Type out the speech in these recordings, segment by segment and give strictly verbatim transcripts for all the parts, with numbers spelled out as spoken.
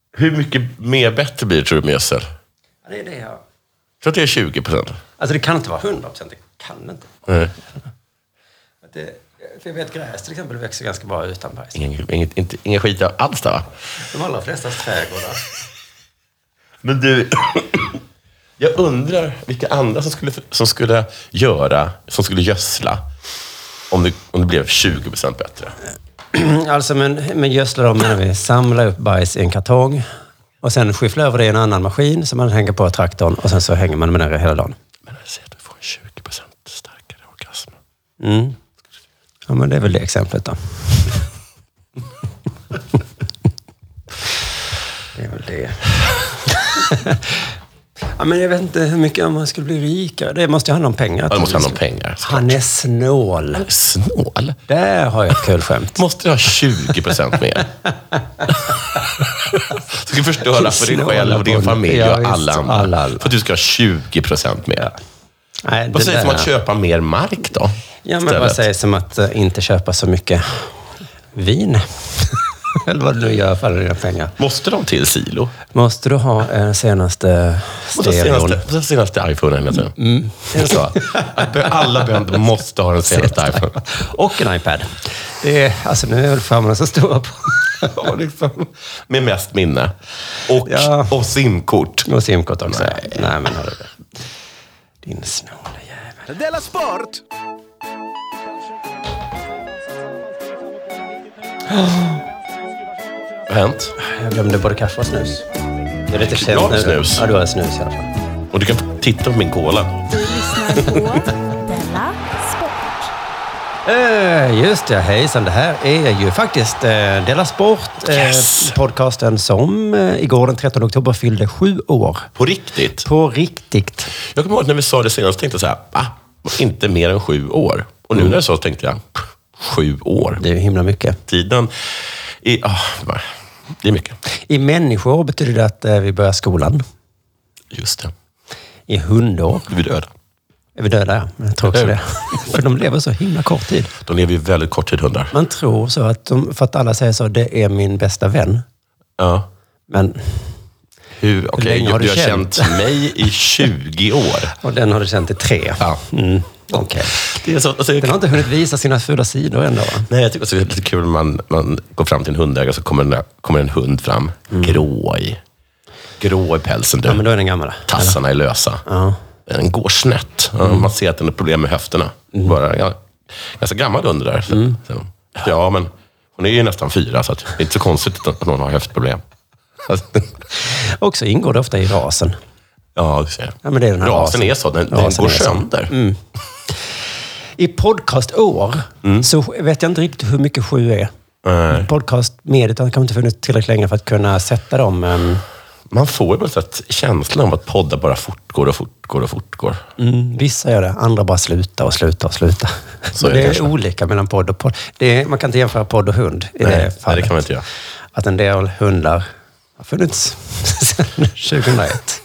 Hur mycket mer bättre blir det, tror du, med gödsel? Ja, det är det jag... Jag tror att det är tjugo procent. Alltså det kan inte vara hundra procent, det kan inte. Nej. Det, för jag vet gräs till exempel växer ganska bra utan bajs. Ingen, ingen, inte, ingen skit alls där, va? De allra flesta trädgårdar. Men du, jag undrar vilka andra som skulle, som skulle göra, som skulle gödsla om det, om det blev tjugo procent bättre. Alltså, men, men gödsla då menar vi samla upp bajs i en kartong och sen skyffla över det i en annan maskin som man hänger på traktorn och sen så hänger man med den hela dagen. Men jag säger att du får en tjugo procent starkare orgasm. Mm. Ja, men det är väl det exemplet då. Det är väl det. Ja, men jag vet inte hur mycket om man skulle bli rikare. Det måste ju handla om pengar. Ja, det måste handla om pengar. Han är snål. Han är snål? Där har jag ett kul skämt. Måste du ha tjugo procent mer? Du ska förstöra för dig själv och din familj och alla andra. Alla, alla. För att du ska ha tjugo procent mer. Nej, vad säger du om att köpa mer mark då? Ja, men vad säger som att uh, inte köpa så mycket vin? Eller vad du nu gör för dina pengar. Måste de till silo? Måste du ha eh, senaste stereon? Senaste, senaste iPhone eller så. Mm. Är det så? Alla bönder måste ha den senaste iPhone. Och en iPad. Det är, alltså nu är väl farmarna så stora på. Ja, liksom, med mest minne. Och, ja. och simkort. Och simkort också. Nej, Nej men har du det. Din snåla jävel. Della Sport! Vad har hänt? Jag glömde både kaffe och snus. Det är lite sent Jag har nu. snus. Ja, du har snus i alla fall. Och du kan titta på min cola. Du lyssnar på Della Sport. Eh, just det, hejsan. Det här är ju faktiskt eh, Della Sport. Eh, Yes. Podcasten som eh, igår den trettonde oktober fyllde sju år. På riktigt. På riktigt. Jag kommer ihåg när vi sa det senast tänkte jag så här, ah, inte mer än sju år. Och nu när jag sa så tänkte jag, sju år. Det är ju himla mycket. Tiden är, ah, det är mycket. I människor betyder det att eh, vi börjar skolan. Just det. I hundår. Vi är döda. Är vi döda, ja. Jag tror också det. För de lever så himla kort tid. De lever ju väldigt kort tid, hundar. Man tror så att de, för att alla säger så, det är min bästa vän. Ja. Men Hur, okej, länge har du, du har känt? känt mig i tjugo år. och den har du känt i tre. Ja. Mm. Okej. Det är så, alltså, Den har inte hunnit visa sina fula sidor ändå, va? nej, jag tycker också det är lite kul när man, man går fram till en hundägare och så kommer en, kommer en hund fram. Mm. Grå i. Grå i pälsen. Du. Ja, men då är den gammal. Tassarna är lösa. Ja. Den går snett. Mm. Man ser att den har problem med höfterna. Mm. Bara, ja, ganska gammal hund där. Så, mm. så, ja, men hon är ju nästan fyra så att det är inte så konstigt att någon har höftproblem. Också ingår det ofta i rasen. Ja, du ser. Ja, men det är den här rasen. rasen. är så. Den, den Rasen går är så. sönder. Mm. I podcastår mm. så vet jag inte riktigt hur mycket sju är. Nej. Podcastmediet har inte funnits tillräckligt länge för att kunna sätta dem. Um... Man får ju på något sätt känslan av att podda bara fortgår och fortgår och fortgår. Mm, vissa gör det, andra bara slutar och slutar och slutar. Så är det det är kanske. olika mellan podd och podd. Det är, man kan inte jämföra podd och hund i Nej, det nej, fallet. det kan man inte göra. Att en del hundar har funnits sedan tjugohundraett.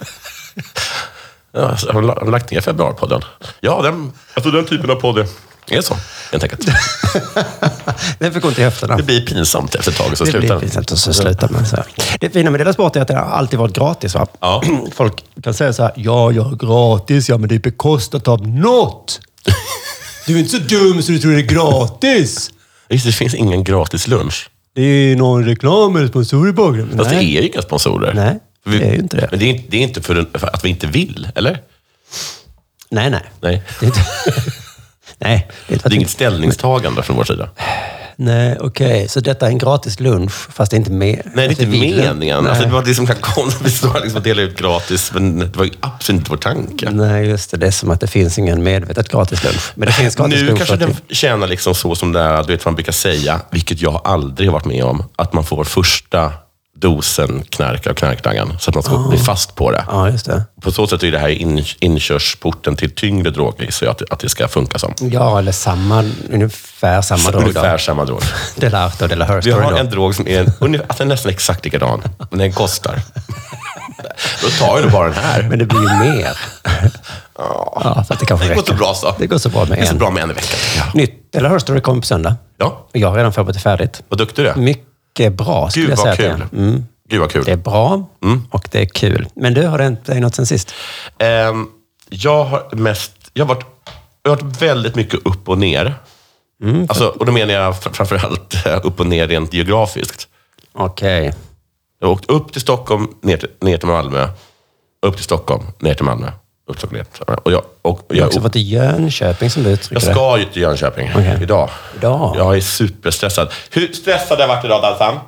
Ja, så har du lagt ner februarpodden? Ja, den, alltså den typen av podd är så, helt enkelt. Den fick ont i höfterna. Det blir pinsamt efter ett tag, så Det slutar blir den. pinsamt och så slutar man så här. Det fina med Della Sport är att det har alltid varit gratis, va? Ja. Folk kan säga så här, ja, jag är gratis, ja, men det är bekostat av något. Du är inte så dum så du tror det är gratis. Just det, det finns ingen gratis lunch. Det är någon reklam eller sponsor i bakgrunden. Fast det Nej. är ju inga sponsorer. Nej, Vi, det är ju inte det. Men det är, inte- det är inte för, för att vi inte vill, eller? Nej, nej. Nej. Det är inte... nej, det är inte Det är inget ställningstagande från vår sida. Nej, okej. Så detta är en gratis lunch, fast det är inte med. Nej, det är inte meningen. Nej. Alltså, det var liksom vi stod liksom och delade ut gratis, men det var ju absolut inte vår tanke. Nej, just det. Det är som att det finns ingen medvetet gratis lunch. Men det finns gratis Nu lunch. kanske för att den tjänar liksom så som det är, du vet vad man brukar säga, vilket jag aldrig har varit med om, att man får första dosen knark av knarkdagen så att man ska Ah. bli fast på det. Ja, just det. På så sätt är det här in, inkörsporten till tyngre droger, så att, att det ska funka som. Ja, eller samma, ungefär samma drog då. Ungefär samma drog. Dela Art och Dela Her Vi Story har då. en drog som är, ungefär, att den är nästan exakt likadan, men den kostar. Då tar jag bara den här. Men det blir ju mer. Ja, Ja, så att det kanske det går räcker. så bra så. Det går så bra med Det är så en. bra med en i veckan. Ja, Nytt Dela Her Story kommer på söndag. ja. Jag har redan förberett det färdigt. Vad duktig du är. Mycket bra, skulle Gud, jag vad säga. kul. Till. Mm. Gud vad kul. Det är bra Mm. och det är kul. Men du, har det hänt dig något sen sist? Um, jag har mest... Jag har, varit, jag har varit väldigt mycket upp och ner. Mm, alltså, och då menar jag fr- framförallt upp och ner rent geografiskt. Okej. Okay. Jag har åkt upp till Stockholm, ner till, ner till Malmö. Upp till Stockholm, ner till Malmö. Upp till Stockholm, ner till Malmö. Och jag, och Du har jag, också varit i Jönköping som du uttrycker jag det. ska ju till Jönköping Okay. idag. Idag? Jag är superstressad. Hur stressad har jag varit idag, Dalsan?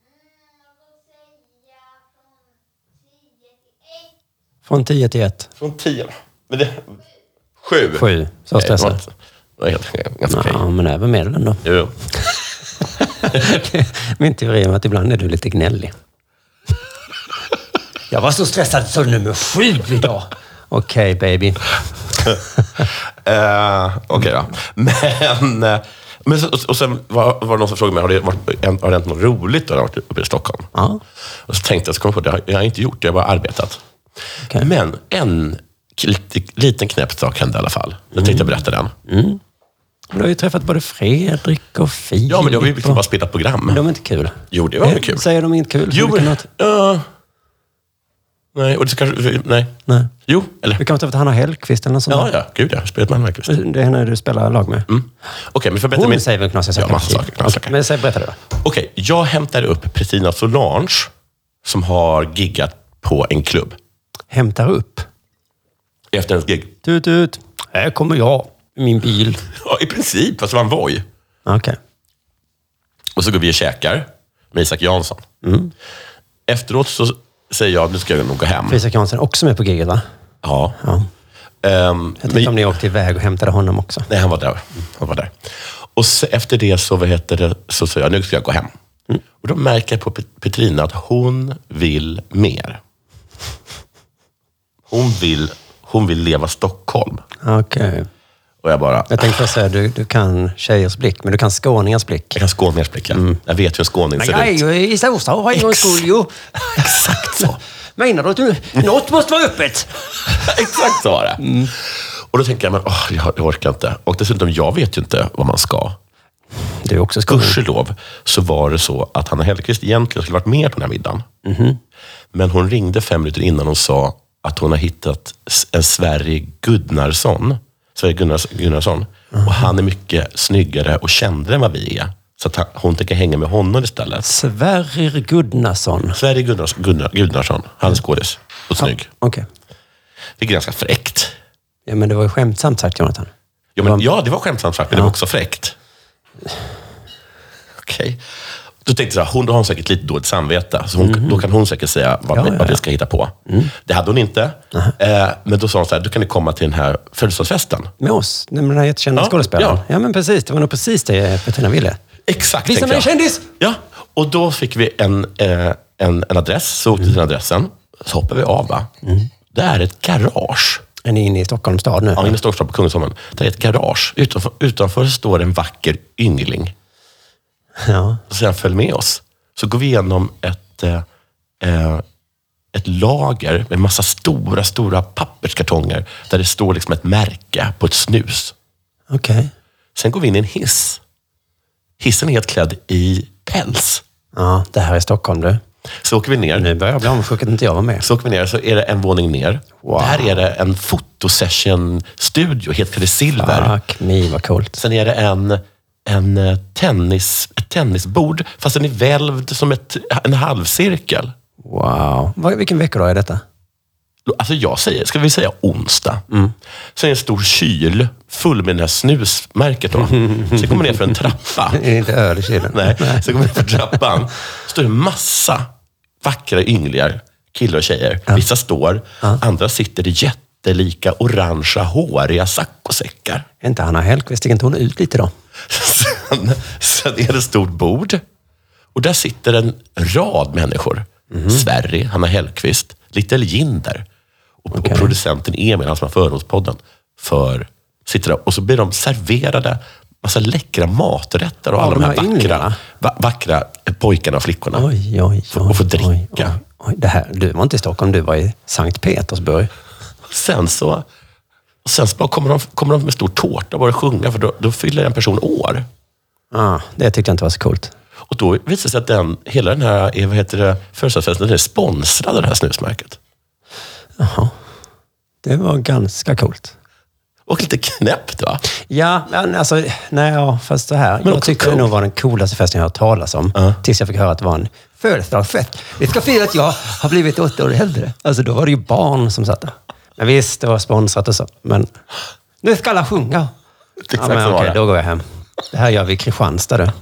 Från tio till ett? Från tio. Men det... Sju. Sju. Så stressad? Nej, det var helt ganska okej. Ja, men även medel ändå. Jo. Min teori är att ibland är du lite gnällig. Jag var så stressad så nummer sju idag. Okej, okay, baby. uh, Okej okay, då. Men, uh, men så, och sen var, var det någon som frågade mig, har det, varit, har det hänt något roligt då jag har varit uppe i Stockholm? Ja. Och så tänkte jag, så kom jag på det, jag har inte gjort det, jag har bara arbetat. Okay. Men en liten knäppt sak hände i alla fall. Jag tänkte jag berätta den. Mm. Du har ju träffat både Fredrik och Filip. Ja, men det har vi liksom bara spelat program. Men de är inte kul. Jo, det var väl kul. Säger de inte kul? Jo, men... Något? Uh, nej, och det kanske... Nej. nej. Jo, eller? Vi kan inte ha Hanna Hellqvist eller något sånt. Ja, ja. Gud, jag har spelat med Hanna Hellqvist. Det är henne du spelar lag med. Mm. Okej, okay, men för berätta... Hon min... säger väl knasiga saker? Ja, massa saker. Knasiga. Okay, men säg, berätta det då. Okej, okay, jag hämtade upp Petrina Solange som har giggat på en klubb. Hämtar upp? Efter ens gig. Tut, ut. Här kommer jag i min bil. Ja, i princip. Fast det var en Voi. Okej. Okay. Och så går vi och käkar med Isak Jansson. Mm. Efteråt så säger jag, nu ska jag nog gå hem. För Isak Jansson är också med på giget, va? Ja. ja. Um, jag tänkte men... om ni åkte iväg och hämtade honom också. Nej, han var där. Han var där. Och så, efter det så, vad heter det, så säger jag, nu ska jag gå hem. Mm. Och då märker jag på Petrina att hon vill mer. Hon vill, hon vill leva Stockholm. Okej. Okay. Och jag bara... Jag tänkte säga, du, du kan tjejers blick, men du kan skåningars blick. Jag kan skåningars blick, ja. Mm. Jag vet hur en skåning ser Nej, ut. Jag är i storstad, har jag en skoljo. Exakt så. Menar du att du, något måste vara öppet? Exakt så var det. Mm. Och då tänker jag, men, åh, jag, jag orkar inte. Och dessutom, jag vet ju inte vad man ska. Det är också skåning. Gudskelov så var det så att Hanna Hellqvist egentligen skulle varit med på den här middagen. Mm-hmm. Men hon ringde fem minuter innan och sa att hon har hittat en Sverige Gunnarsson. Sverige Gunnars, Gunnarsson. Mm. Och han är mycket snyggare och kändare än vad vi är. Så att hon tänker hänga med honom istället. Sverrir Gunnarsson. Sverige Gunnars, Gunnar, Gunnarsson. Han är skådis och snygg. Ja, okej. Okay. Det är ganska fräckt. Ja, men det var ju skämtsamt sagt, Jonathan. Ja, men, ja det var skämtsamt sagt, men ja. Det var också fräckt. Okej. Okay. Då tänkte jag, hon har säkert lite dåligt samvete. Så hon, mm. då kan hon säkert säga vad, ja, ja, ja. vad vi ska hitta på. Mm. Det hade hon inte. Eh, men då sa hon så här, du kan ni komma till den här födelsedagsfesten. Med oss? Med den här jättekända ja, skådespelaren? Ja. ja, men precis. Det var nog precis det Petrina ville. Exakt, visa mig en kändis! Ja, och då fick vi en, eh, en, en adress. Så åkte vi till den adressen. Så hoppade vi av, va? Mm. Det är ett garage. Är ni inne i Stockholms stad nu? Ja, inne i Stockholms stad på Kungsholmen. Det är ett garage. Utanför, utanför står en vacker yngling. Ja. Och sen följ med oss. Så går vi igenom ett, eh, ett lager med massa stora, stora papperskartonger där det står liksom ett märke på ett snus. Okej. Okay. Sen går vi in i en hiss. Hissen är helt klädd i päls. Ja, det här är Stockholm, du. Så åker vi ner. Nu börjar jag bli omsjuk att inte jag var med. Så åker vi ner, så är det en våning ner. Wow. Där är det en fotosession-studio, helt klädd i silver. Fuck me, vad coolt. Sen är det en... En tennis, ett tennisbord, fast den är välvd som ett, en halvcirkel. Wow. Vilken vecka är detta? Alltså jag säger, ska vi säga onsdag. Mm. Sen är en stor kyl full med det här snusmärket då. Sen kommer man ner för en trappa. Det är inte öl i kylen. Nej, sen kommer man ner för trappan. Står det massa vackra ynglingar, killar och tjejer. Ja. Vissa står, ja. Andra sitter i jättelika orangea, håriga saccosäckar. Är inte Hanna Hellqvist, sticker inte hon ut lite då? Sen, sen är det ett stort bord. Och där sitter en rad människor. Mm. Sverige, Hanna Hellqvist, Little Jinder. Och, okay. och producenten Emil, han som har Förrådspodden. För, sitter där. Och så blir de serverade massa läckra maträtter. Och ja, alla de här, här vackra, va, vackra pojkarna och flickorna. Oj, oj, oj. Och få dricka. Oj, oj, oj. Det här, du var inte i Stockholm, du var i Sankt Petersburg. Sen så... Och sen så kommer de, kommer de med stor tårta och börjar sjunga, för då, då fyller en person år. Ah, det tyckte jag inte var så coolt. Och då visade det sig att den, hela den här, vad heter det, födelsedagsfesten, den är sponsrad av det här snusmärket. Jaha. Det var ganska coolt. Och lite knäppt, va? Ja, men alltså, nej, ja, fast så här. Men jag tyckte cool. det nog var den coolaste festen jag har hört talas om. Uh. Tills jag fick höra att det var en födelsedagsfest. Vi ska fira att jag har blivit åtta år äldre. Alltså då var det ju barn som satt där. Men visst, det var sponsrat och så. Men nu ska alla sjunga. Det Ja, men okej, då går jag hem. Det här gör vi i Kristianstad då.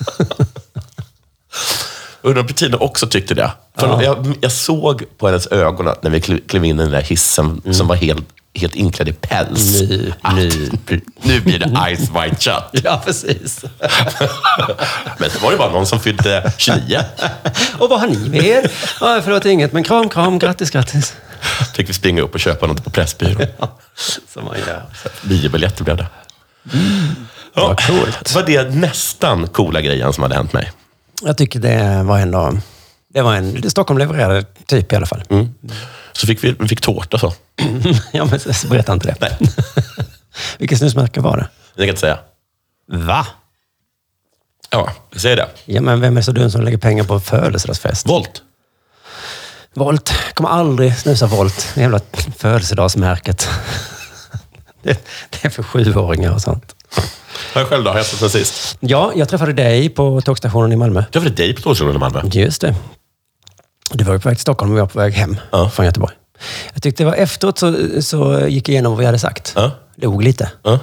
Undrar om Bettina också tyckte det. För Ja. jag, jag såg på hennes ögon att när vi klev, klev in i den där hissen mm. som var helt, helt inklädd i päls. Nu, att, nu. nu blir det ice white shut. Ja, precis. Men så var det bara någon som fyllde tjugonio. Och vad har ni med er? Ja, förlåt, inget, men kram, kram, grattis, grattis. Fick vi springa upp och köpa något på Pressbyrån. Ja, som man gör. Biobiljetter blev det. Mm. Ja, Vad coolt. var det nästan coola grejen som hade hänt mig. Jag tycker det var ändå... Det var en... Stockholm levererade typ i alla fall. Mm. Så fick vi, vi fick tårta så. Ja, men så berätta inte det. Nej. Vilket snusmärke var det? Det kan jag inte säga. Va? Ja, jag säger det. Ja, men vem är så dum som lägger pengar på födelsedagsfest? Volt. Volt. Kommer aldrig snusa Volt. Det jävla födelsedagsmärket. Det, det är för sjuåringar och sånt. Har jag själv då? Har jag sett sen sist? Ja, jag träffade dig på tågstationen i Malmö. Jag träffade dig på tågstationen i Malmö. Just det. Du var ju på väg till Stockholm och jag var på väg hem Ja. från Göteborg. Jag tyckte det var efteråt så, så gick jag igenom vad vi hade sagt. Ja. Log lite. Ja.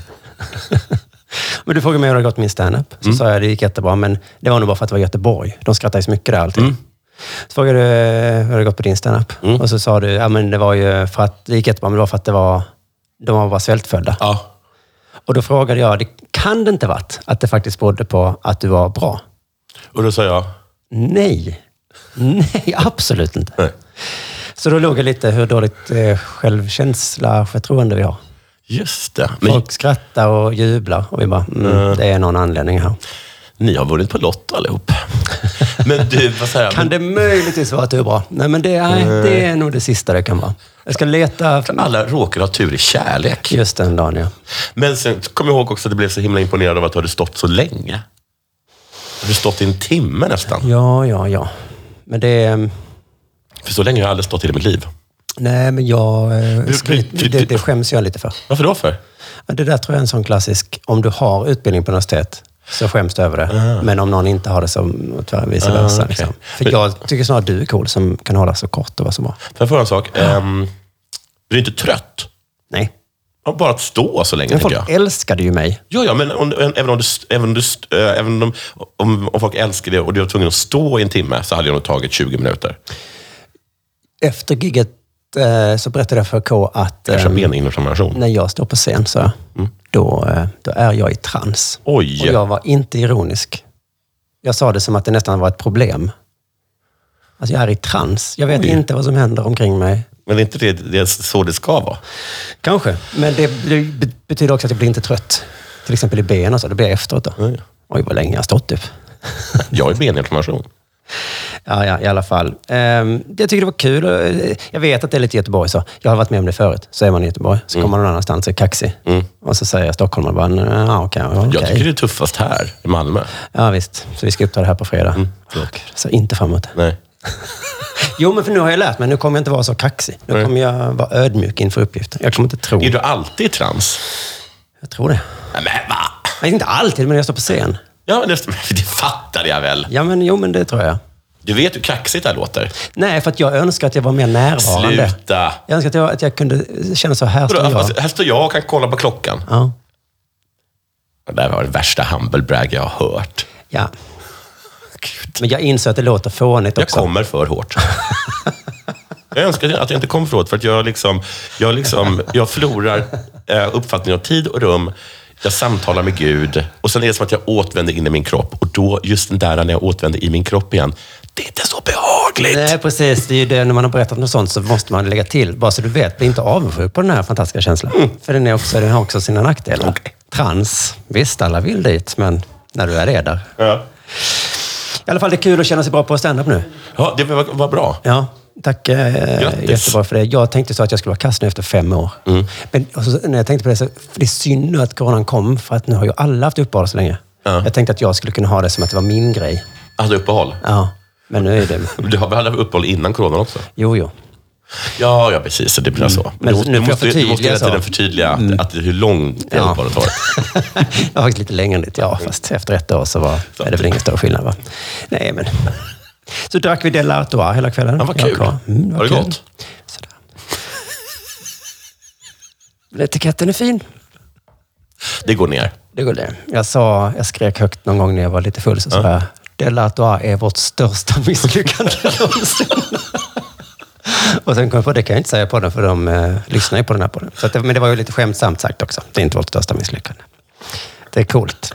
Men du frågade mig hur det gått min stand-up. Så Mm. sa jag det gick jättebra, men det var nog bara för att det var Göteborg. De skrattade så mycket där alltid. Mm. Så frågade du hur det gått på din stand-up. Mm. Och så sa du, ja men det var ju för att det gick jättebra, men det var för att det var, de var bara svältfödda. Ja. Och då frågade jag, det kan det inte varit att det faktiskt berodde på att du var bra? Och då sa jag... Nej. Nej, absolut inte. Nej. Så då låg jag lite hur dåligt eh, självkänsla, förtroende vi har. Just det. Men Folk skrattar och jublar och vi bara, mm, Mm. det är någon anledning här. ni har vunnit på Lotto allihop. Men du, vad säger jag? Kan det möjligtvis vara att du är bra? Nej, men det är, det är nog det sista det kan vara. Jag ska leta... Alla råkar ha tur i kärlek. Just den dagen, ja. Men sen kom jag ihåg också att du blev så himla imponerad av att du hade stått så länge. Du hade stått i en timme nästan. Ja, ja, ja. Men det... För så länge har jag aldrig stått i mitt liv. Nej, men jag... eh, Du- skryt, du- du- det, det skäms jag lite för. Varför då för? Men det där tror jag är en sån klassisk... Om du har utbildning på universitet så skäms du över det. Ah. Men om någon inte har det så tyvärr vice versa. Ah, okej. liksom. För jag tycker snarare du är cool som kan hålla så kort och vara så bra. Får jag fråga en sak? Um, du är inte trött? Nej. Ja, bara att stå så länge, Men tycker folk jag. älskade ju mig. Ja, ja, men om, även, om du, även, om du, äh, även om, om, om folk älskar det och du var tvungen att stå i en timme så hade jag nog tagit tjugo minuter. Efter gigget eh, så berättade jag för K att... Kanske ehm, beninflammation. när jag står på scen så Mm. då, eh, då är jag i trans. Oj! Och jag var inte ironisk. Jag sa det som att det nästan var ett problem. Alltså jag är i trans. Jag vet Oj. inte vad som händer omkring mig. Men det är inte det, det är så det ska vara? Kanske. Men det be- betyder också att jag blir inte trött. Till exempel i benen och så. Det blir jag efteråt då. Nej. Oj, vad länge jag har stått typ. Jag har beninflammation. Ja, ja, i alla fall. Ehm, jag tycker det var kul. Eh, Jag vet att det är lite Göteborg så. Jag har varit med om det förut. Så är man i Göteborg. Så kommer man någon annanstans och är kaxig. Mm. Och så säger jag Stockholm och bara, ja okej. okej. Jag tycker det är tuffast här i Malmö. Ja visst, så vi ska uppta det här på fredag. Mm. Så inte fram emot det. Nej. Jo, men för nu har jag lärt mig. Nu kommer jag inte vara så kaxig. Nu Nej. kommer jag vara ödmjuk inför uppgiften. Jag kommer inte tro. Är du alltid i trans? Jag tror det. Nej, men va? Nej, inte alltid, men jag står på scen. Ja, det, det fattar jag väl. Ja, men jo, men det tror jag. Du vet hur kaxigt det här låter. Nej, för att jag önskar att jag var mer närvarande. Sluta. Jag önskar att jag, att jag kunde känna så här står Vadå, jag. alltså, här står jag och kan kolla på klockan. Ja. Det där var det värsta humble brag jag har hört. ja. Gud. Men jag inser att det låter fånigt Jag också. kommer för hårt. Jag önskar att jag inte kom för hårt, för att jag, liksom, jag, liksom, jag förlorar eh, uppfattningen av tid och rum. Jag samtalar med Gud och sen är det som att jag återvänder in i min kropp. Och då, just den där när jag återvänder i min kropp igen, det är inte så behagligt. Nej, precis. Det är ju det, när man har berättat något sånt så måste man lägga till. Bara så du vet, bli inte avundsjuk på den här fantastiska känslan. Mm. För den, är också, den har också sina nackdelar. Okej. Trans, visst alla vill dit, men när du är det där. Ja, I alla fall, det är kul att känna sig bra på stand-up nu. ja det var, var bra. Ja, tack eh, Grattis. jättebra för det. Jag tänkte så att jag skulle vara kass nu efter fem år. Mm. Men och så, när jag tänkte på det så, för det är synd nu att coronan kom, för att nu har ju alla haft uppehåll så länge. Ja. Jag tänkte att jag skulle kunna ha det som att det var min grej. Hade uppehåll? Ja, men nu är det... Du hade uppehåll innan corona också? Jo, jo. Ja, ja precis. Det blir så. Men du, nu du, får jag måste, du förtydliga måste hela så. tiden förtydliga att, Mm. att hur långt det Ja. uppehållet varit. Jag var faktiskt lite längre än det. Ja, fast efter ett år så var, är det väl ingen större skillnad, va? Nej, men... Så drack vi Della Artois hela kvällen. Ja, vad kul. Jag var- Mm, Var det kul. gott? Sådär. Men etiketten är fin. Det går ner. Det går det. Jag sa, jag skrek högt någon gång när jag var lite full, så sa jag, Della Artois är vårt största misslyckande någonsin. Och sen kom jag på, det kan jag inte säga på den, för de eh, lyssnar ju på den här podden. Så att det, men det var ju lite skämtsamt sagt också. Det är inte vårt största misslyckande. Det är coolt.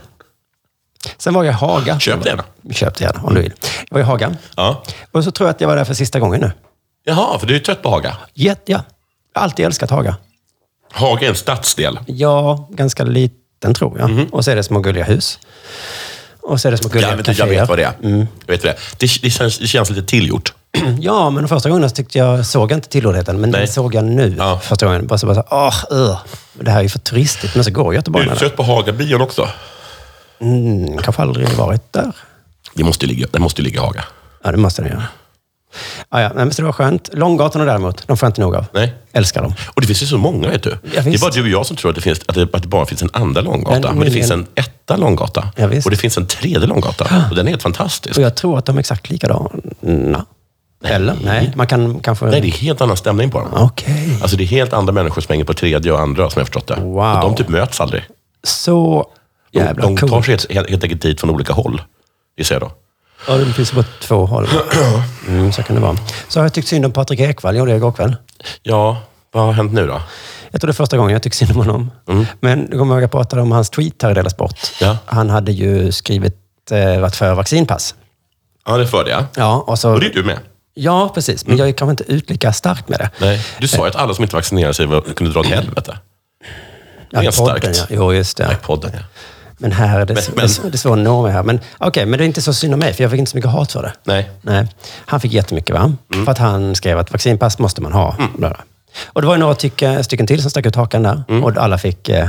Sen var jag i Haga. Köp det gärna. Köp det gärna, om du vill. Jag var i Haga. Ja. Och så tror jag att jag var där för sista gången nu. Jaha, för du är trött på Haga. Jätte, ja. Jag har alltid älskat Haga. Haga är en stadsdel. Ja, ganska liten tror jag. Mhm. Och så är det små gulliga hus. Och så är det små gulliga Jag vet, jag kaféer. vet vad det är. Mm. Jag vet vad det, är. Det, det, känns, det känns lite tillgjort. Ja, men första gången så tyckte jag, såg jag inte tillhörigheten, men Nej. det såg jag nu Ja. första gången. Bara så, bara så åh, uh, det här är ju för turistigt. Men så går Du Göteborg är där. trött på Haga-bion också. Mm, kanske aldrig varit där. Det måste ju ligga, det måste ju ligga i Haga. Ja, det måste den göra. Ja, ja, men så det var skönt. Långgatorna däremot, de får jag inte nog av. Nej. Älskar dem. Och det finns ju så många, vet du. Ja, det är visst. bara du och jag som tror att det, finns, att det, att det bara finns en andra långgata. Men- Men, det finns men- en etta långgata. Ja, visst. Och det finns en tredje långgata. Och den är helt fantastisk. Och jag tror att de är exakt likadana. Eller? Nej, man kan kanske... Nej, det är helt annan stämning på dem. Okej. Alltså det är helt andra människor som hänger på tredje och andra, som jag har förstått det. Wow. Och de typ möts aldrig. Så De, jävla de tar coolt. sig helt, helt, helt enkelt dit från olika håll. Gissar jag då. Ja, det finns bara två håll. Mm, så kan det vara. Så har jag tyckt synd om Patrik Ekwall, gjorde jag igår kväll. Ja, vad har hänt nu då? Jag tror det är första gången jag tycker synd om honom. Mm. Men då kommer jag ihåg att jag pratade om hans tweet här i Della Sport. Ja. Han hade ju skrivit, eh, varit för vaccinpass. Ja, det för det ja. Ja, och så... Och det är du med. Ja, precis. Men jag är kanske inte ut lika starkt med det. Nej, du sa ju att alla som inte vaccinerade sig var, kunde dra åt helvete. Det är Ja, starkt. podden, ja. Jo, just det. Nej, podden ja. Men här är det, Men- det, men- är- det är svårt att nå mig här. Men okej, men det är inte så synd om mig, för jag fick inte så mycket hat för det. Nej. Nej. Han fick jättemycket, va? För att han skrev att vaccinpass måste man ha. Bla, bla. Och det var ju några tycke, stycken till som stack ut hakan där. Och alla fick eh,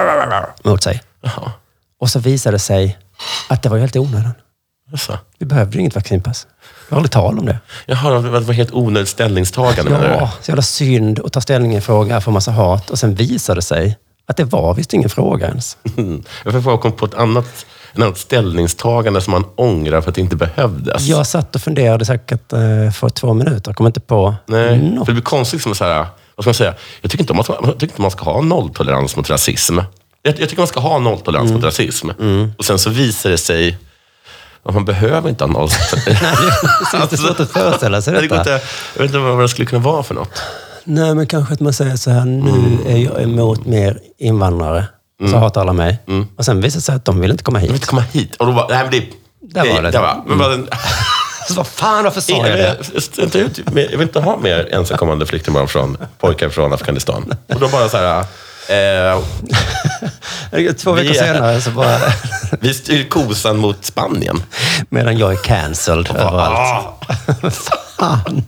mot sig. Jaha. Och så visade det sig att det var ju helt i onödan. Alltså. Vi behövde ju inget vaccinpass. Det var aldrig tal om det. Jaha, det var helt onödigt ställningstagande menar Ja, så jävla synd att ta ställning i en fråga för massa hat. Och sen visade det sig att det var visst ingen fråga ens. du? Mm. Jag får bara komma på ett annat, ett annat ställningstagande som man ångrar för att det inte behövdes. Jag satt och funderade säkert eh, för två minuter. Kom inte på Nej, något. för det blir konstigt som så här, vad ska man säga? Jag tycker inte, om man, jag tycker inte man ska ha nolltolerans mot rasism. Jag, jag tycker man ska ha nolltolerans mot rasism. Och sen så visar det sig att man behöver inte ha nolltolerans. Det är inte svårt att föreställa sig det går detta. inte, jag vet inte vad det skulle kunna vara för något. Nej, men kanske att man säger så här, nu är jag emot mer invandrare. Så hatar alla mig. Och sen visar det sig att de vill inte komma Jag vill hit. inte komma hit. Och då bara, nej men det... Där var det. Där var, men bara, Så vad fan, varför sa jag det? jag, inte ut, jag vill inte ha mer ensamkommande flyktingbarn från pojkar från Afghanistan. Och då bara så här... Eh, Två veckor Vi är- senare så bara... vi styr kosan mot Spanien. Medan jag är cancelled överallt. Ah, Fan.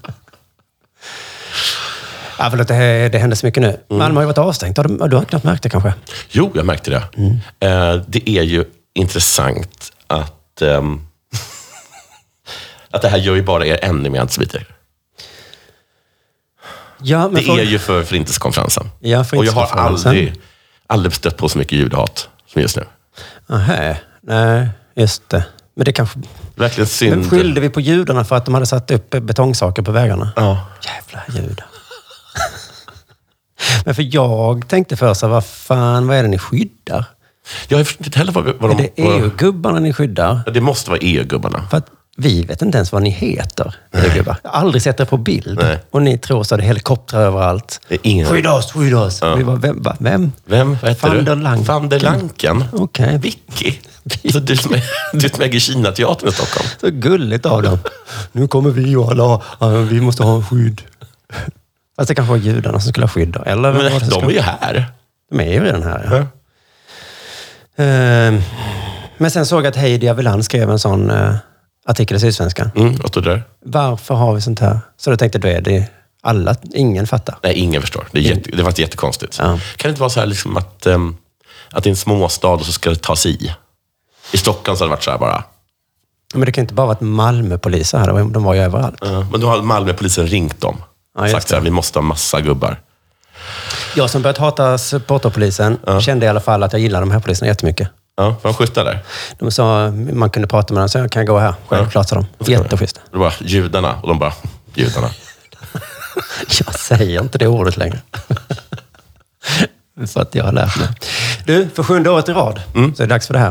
Ja, förlåt, det, det händer så mycket nu. Malmö har ju varit avstängt. Har du, du har knappt märkt det kanske? jo, jag märkte det. Eh, det är ju intressant att... ehm, att det här gör ju bara er ännu mer antisemiter. Ja, men Det för- är ju för Förintelsekonferensen. Ja, Och jag har Förintelsekonferensen. aldrig, aldrig stött på så mycket judehat som just nu. Aha, nej, just det. Men det kanske... Verkligen synd. Men skyllde vi på judarna för att de hade satt upp betongsaker på vägarna? Ja. Jävla judar. Men för jag tänkte först, vad fan, vad är det ni skyddar? Jag vet inte heller vad, vad Är de... det vad- E U-gubbarna ni skyddar? Ja, det måste vara E U-gubbarna. För att vi vet inte ens vad ni heter, E U-gubbar. Jag har aldrig sett er på bild. Nej. Och ni tror så att det är helikoptrar överallt. Det är ingen... Skydda oss, skydda oss. Ja. Vi bara, vem? Va? vem? Vem? Vad heter Van du? der Lanken. Van der Lanken. Okej. Vicky. Alltså, du som är, du som äger Kina-teatern i Stockholm. Så gulligt av dem. Nu kommer vi och alla, ja, vi måste ha skydd. Fast det kanske var judarna som skulle ha skydd då. Eller Men vad var det som de är skulle- ju här. De är ju redan här, ja. Ja. Ehm, Men sen såg jag att Heidi Aviland skrev en sån eh, artikel i Sydsvenskan. Mm, vad står det där? Varför har vi sånt här? Så då tänkte jag, då är det alla, ingen fattar. Nej, ingen förstår. Det, är jätte, det var inte jättekonstigt. Ja. Kan det inte vara så här liksom att, um, att det är en småstad och så ska det tas i? I Stockholm så har det varit så här bara. Men det kan inte bara vara ett Malmöpoliser här. De var ju överallt. Ja, men då har Malmöpolisen ringt dem. Ja, sagt så här, vi måste ha massa gubbar. Jag som börjat hata supporterpolisen ja. kände i alla fall att jag gillar de här poliserna jättemycket. Ja, var de schyssta där? De sa, man kunde prata med dem, så jag kan gå här. Självklart, sa de. Jätteschyssta. Det var judarna och de bara, judarna. Jag säger inte det ordet längre. För att jag har lärt mig. Du, för sjunde året i rad mm. så är det dags för det här.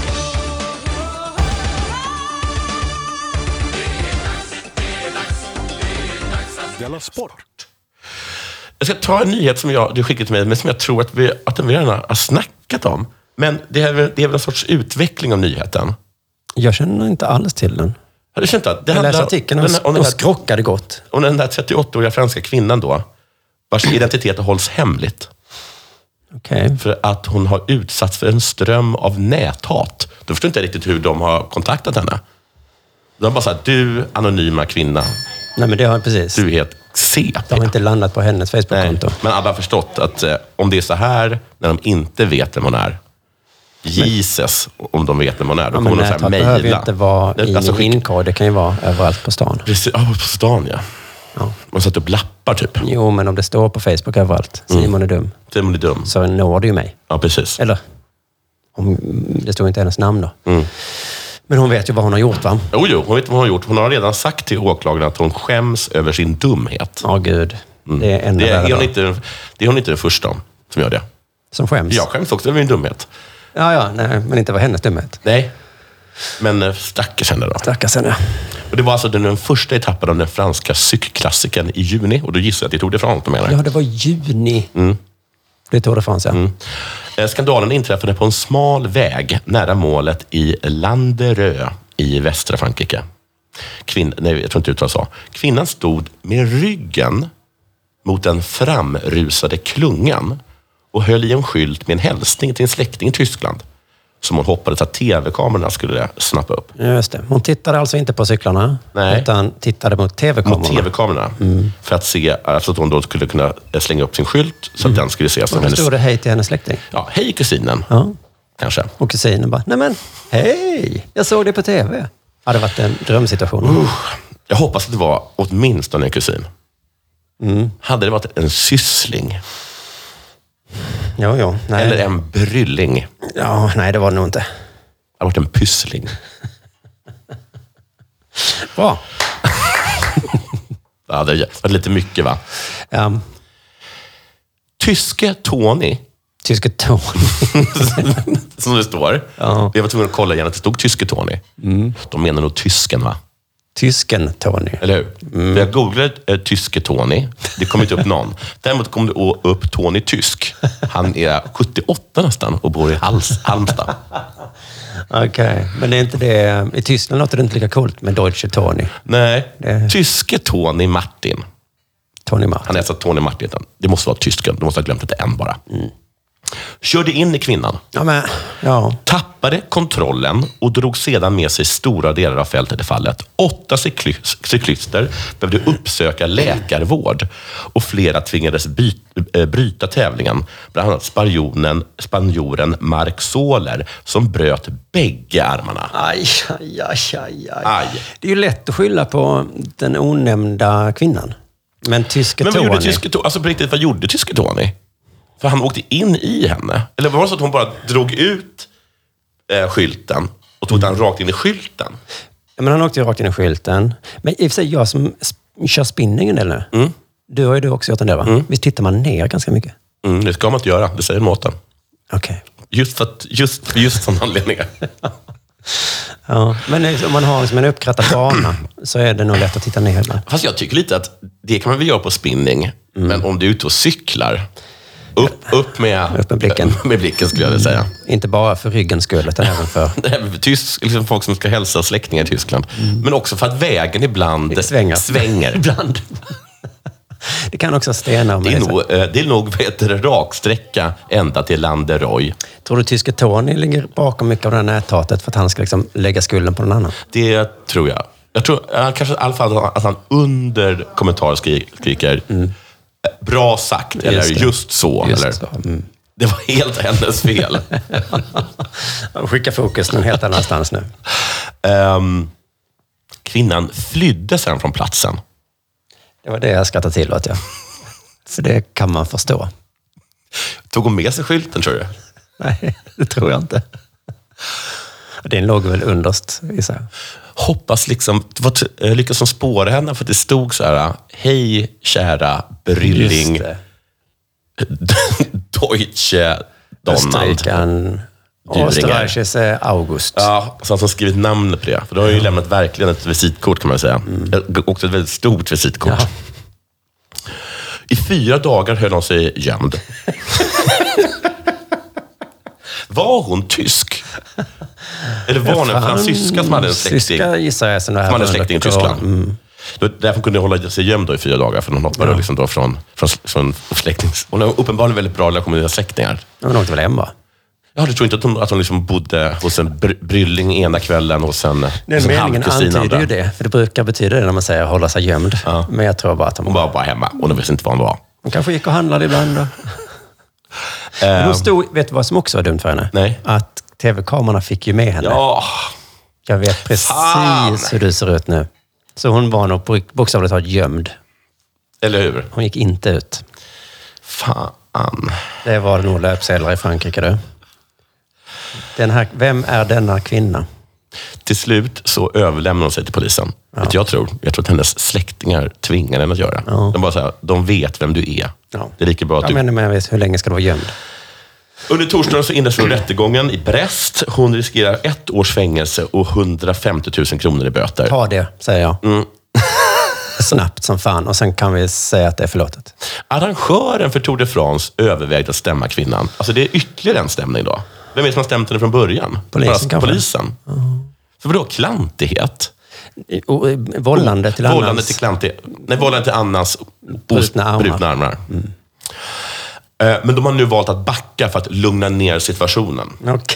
Sport. Jag ska ta en nyhet som jag, du skickat till mig, men som jag tror att vi, att vi redan har snackat om. Men det är, det är väl en sorts utveckling av nyheten. Jag känner inte alls till den. Har du känt att det jag läste artikeln och, och, och skrockade gott. Om den där trettioåttaåriga franska kvinnan då, vars identitet hålls hemligt. Okay. För att hon har utsatts för en ström av näthat. Då förstår inte riktigt hur de har kontaktat henne. De har bara sagt, du anonyma kvinna. Nej, men det har jag precis. Du är helt C P. De har inte landat på hennes Facebook-konto. Nej, men alla har förstått att eh, om det är så här, när de inte vet vem hon är, Jesus, om de vet vem hon är, då ja, kommer de så här mejla. Det behöver inte vara i alltså, min inkorg, det kan ju vara överallt på stan. Precis, ja, på stan, ja. ja. Man sätter upp lappar, typ. Jo, men om det står på Facebook överallt, Simon mm. är dum. Simon är dum. Så når det ju mig. Ja, precis. Eller, om det står inte hennes namn då. Mm. Men hon vet ju vad hon har gjort, va? Jo, jo, hon vet vad hon har gjort. Hon har redan sagt till åklagaren att hon skäms över sin dumhet. Ja, gud. Mm. Det är ännu det är, värre hon inte, det är hon inte den första som gör det. Som skäms? Jag skäms också över min dumhet. Ja, ja, nej, men inte var hennes dumhet. Nej, men stackars henne då. Stackars henne. Och det var alltså den, den första etappen av den franska cykelklassiken i juni. Och då gissar jag att det tog det fram, de menar. Ja, det var juni. Mm. Det tog det fram, ja. Mm. Skandalen inträffade på en smal väg nära målet i Landerö i västra Frankrike. Kvinn, nej, jag tror inte uttalas så. Kvinnan stod med ryggen mot den framrusade klungan och höll i en skylt med en hälsning till en släkting i Tyskland som hon hoppades att tv-kamerorna skulle snappa upp. Just det. Hon tittade alltså inte på cyklarna, nej, utan tittade mot tv-kamerorna. Mot tv-kamerorna. Mm. För att se alltså att hon då skulle kunna slänga upp sin skylt så att mm. den skulle ses. Och då stod det hej till hennes släkting. Ja, hej kusinen. Ja. Kanske. Och kusinen bara, nej men, hej, jag såg det på tv. Ja, det varit en drömsituation. Uh, jag hoppas att det var åtminstone en kusin. Mm. Hade det varit en syssling? Ja, ja. Nej. Eller en brylling? Ja, nej, det var det nog inte. Det hade varit en pyssling. Bra. Ja, det var lite mycket, va? Ja. Tyske Tony. Tyske Tony. Som det står. Ja. Jag var tvungen att kolla igen att det stod Tyske Tony. Mm. De menar nog tysken, va? Tysken Tony. Eller hur? Mm. Jag googlade eh, Tyske Tony. Det kom inte upp någon. Däremot kom det upp Tony Tysk. Han är sjuttioåtta nästan och bor i Hals, Halmstad. Okej, okay. Men det är inte det... I Tyskland låter det inte lika coolt med Deutsche Tony. Nej, det... Tyske Tony Martin. Tony Martin. Han är alltså Tony Martin. Det måste vara tysken. Du måste ha glömt det en bara. Mm. Körde in i kvinnan. Ja, men, ja. Tappade kontrollen och drog sedan med sig stora delar av fältet i fallet. Åtta cykl- cyklister behövde uppsöka läkarvård och flera tvingades by- bryta tävlingen. Bland annat spanjoren, spanjoren Marc Soler som bröt bägge armarna. Aj, aj, aj, aj, aj. aj. Det är ju lätt att skylla på den onämnda kvinnan. Men Tyske Tony... Men vad gjorde Tyske Tony? Alltså på riktigt, vad gjorde Tyske Tony? För han åkte in i henne. Eller var det så att hon bara drog ut eh, skylten och tog den rakt in i skylten? Ja, men han åkte ju rakt in i skylten. Men i och för sig, jag som sp- kör spinningen eller? Mm. Du har ju du också gjort den där, va? Mm. Visst tittar man ner ganska mycket? Mm, det ska man inte göra. Det säger måten. Okej. Okay. Just för att, just, för just sån anledningar. Ja, men om man har liksom en uppkrattad bana så är det nog lätt att titta ner ibland. Fast jag tycker lite att det kan man väl göra på spinning. Mm. Men om du är ute och cyklar... Upp, upp, med, upp med blicken. Med blicken skulle jag vilja säga. Inte bara för ryggens skull, utan även för... Även för tysk, liksom folk som ska hälsa släktingar i Tyskland. Mm. Men också för att vägen ibland svänger. svänger. Ibland. Det kan också stena. Det är nog, det är nog vet du, raksträcka ända till Landeröj. Tror du Tyske Tony ligger bakom mycket av det här näthatet för att han ska liksom lägga skulden på någon annan? Det tror jag. Jag tror kanske i alla fall att han under kommentarer skriker mm. bra sagt, just eller det. Just så. Just eller? Så. Mm. Det var helt hennes fel. Skicka fokus någon helt annanstans nu. Um, kvinnan flydde sen från platsen. Det var det jag skrattade till åt, ja. För det kan man förstå. Tog hon med sig skylten, tror du? Nej, det tror jag inte. Den låg väl underst, gissar jag. Hoppas liksom, jag lyckas som spåra henne, för det stod så här: hej kära Brylling Deutsche Donald. Österrikan Österreichs August. Ja, så att hon skrivit namn på det. För då har ju lämnat verkligen ett visitkort, kan man säga. Mm. Också ett väldigt stort visitkort. Ja. I fyra dagar höll hon sig gömd. Var hon tysk? Eller var hon en fransyska som hade en släkting? Tyska gissar jag. Som hade en släkting i Tyskland. Mm. Därför kunde hon hålla sig gömd då i fyra dagar. För hon hoppade ja. liksom då från, från, från släktings... Hon har uppenbarligen väldigt bra relation med sina släktingar. Men hon åkte väl hem, va? Ja, du tror inte att hon, att hon liksom bodde hos en br- Brylling ena kvällen hos en, den hos en meningen antyder ju det. För det brukar betyda det när man säger hålla sig gömd. Ja. Men jag tror bara att hon... Hon var bara hemma. Hon visste inte var hon var. Hon kanske gick och handlade ibland då. Men hon stod, vet du vad som också var dumt för henne? Nej. Att tv-kamerorna fick ju med henne. Ja. Jag vet precis Fan. hur du ser ut nu. Så hon var nog bokstavligt talat gömd. Eller hur? Hon gick inte ut. Fan. Det var nog löpsedlar i Frankrike, du. Den här, vem är denna kvinna? Till slut så överlämnar hon sig till polisen. Ja. Vet jag tror. Jag tror att hennes släktingar tvingar henne att göra. Ja. De bara så här, de vet vem du är. Ja. Det är lika bra att jag du... menar, men jag vet, hur länge ska du vara gömd? Under torsdagen så inleds rättegången i Brest. Hon riskerar ett års fängelse och hundrafemtio tusen kronor i böter. Ta det, säger jag. Mm. Snabbt som fan. Och sen kan vi säga att det är förlåtet. Arrangören för Tour de France övervägde att stämma kvinnan. Alltså det är ytterligare en stämning då. Vem är det som har stämt henne från början? Polisen kanske? Polisen. Mm. För vadå? Klantighet? Och, vållande till annans... Vållande till klantighet. Nej, vållande till annans brutna armar. Brutna armar. Mm. Men de har nu valt att backa för att lugna ner situationen. Okej.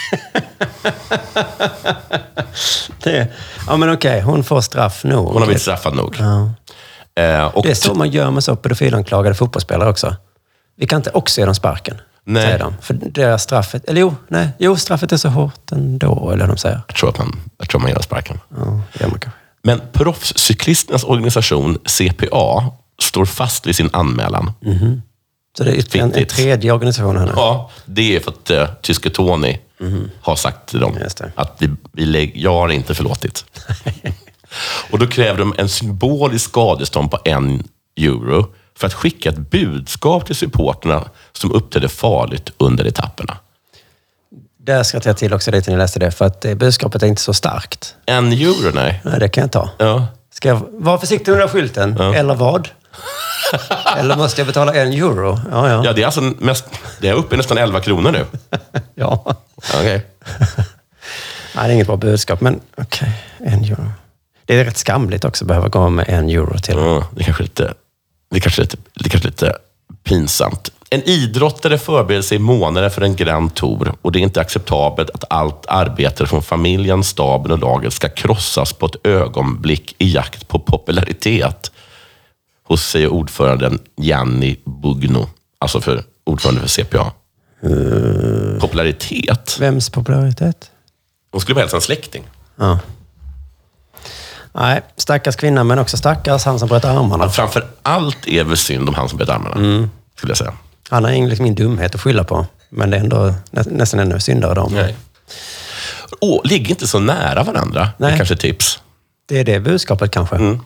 det, ja, men okej. Hon får straff nog. Hon har blivit straffad nog. Ja. Eh, och det är så man gör med så pedofilanklagade fotbollsspelare också. Vi kan inte också ge dem sparken. Nej. Säger de. För deras straffet... Eller jo, nej. Jo, straffet är så hårt ändå, eller de säger. Jag tror att man, jag tror man ger sparken. Ja, det gör man kanske. Men proffscyklisternas organisation C P A står fast vid sin anmälan. Mm-hmm. Så det är ytterligare en, en tredje organisation här nu. Ja, det är för att uh, tyske Tony mm. har sagt till dem att vi, vi lägg, jag har inte förlåtit. Och då kräver de en symbolisk skadestånd på en euro för att skicka ett budskap till supporterna som uppträdde farligt under etapperna. Där ska jag ta till också lite när jag läste det, för att det budskapet är inte så starkt. En euro, nej. Nej, det kan jag ta. Ja. Ska jag vara försiktig med den här skylten? Ja. Eller vad? Eller måste jag betala en euro? Ja, ja. Ja, det är alltså mest, det är uppe i nästan elva kronor nu. ja. Okej. Okay. Nej, det är inget bra budskap, men okej, okay, en euro. Det är rätt skamligt också att behöva gå med en euro till. Ja, det är kanske lite, det är kanske lite, det är kanske lite pinsamt. En idrottare förbereder sig månader för en Grand Tour och det är inte acceptabelt att allt arbete från familjen, staben och laget ska krossas på ett ögonblick i jakt på popularitet. Hos säger ordföranden Gianni Bugno, alltså för ordförande för C P A. Uh, popularitet? Vems popularitet? Hon skulle vara hälsa en släkting. Ja. Nej, stackars kvinna, men också stackars han som bröt armarna. Ja, framför allt är väl synd om han som bröt armarna, mm. skulle jag säga. Han har ingen, liksom, ingen dumhet att skylla på, men det är ändå nä, nästan ännu syndare dem. Nej. Åh, ligger inte så nära varandra. Nej. Det är kanske tips. Det är det budskapet kanske. Mm.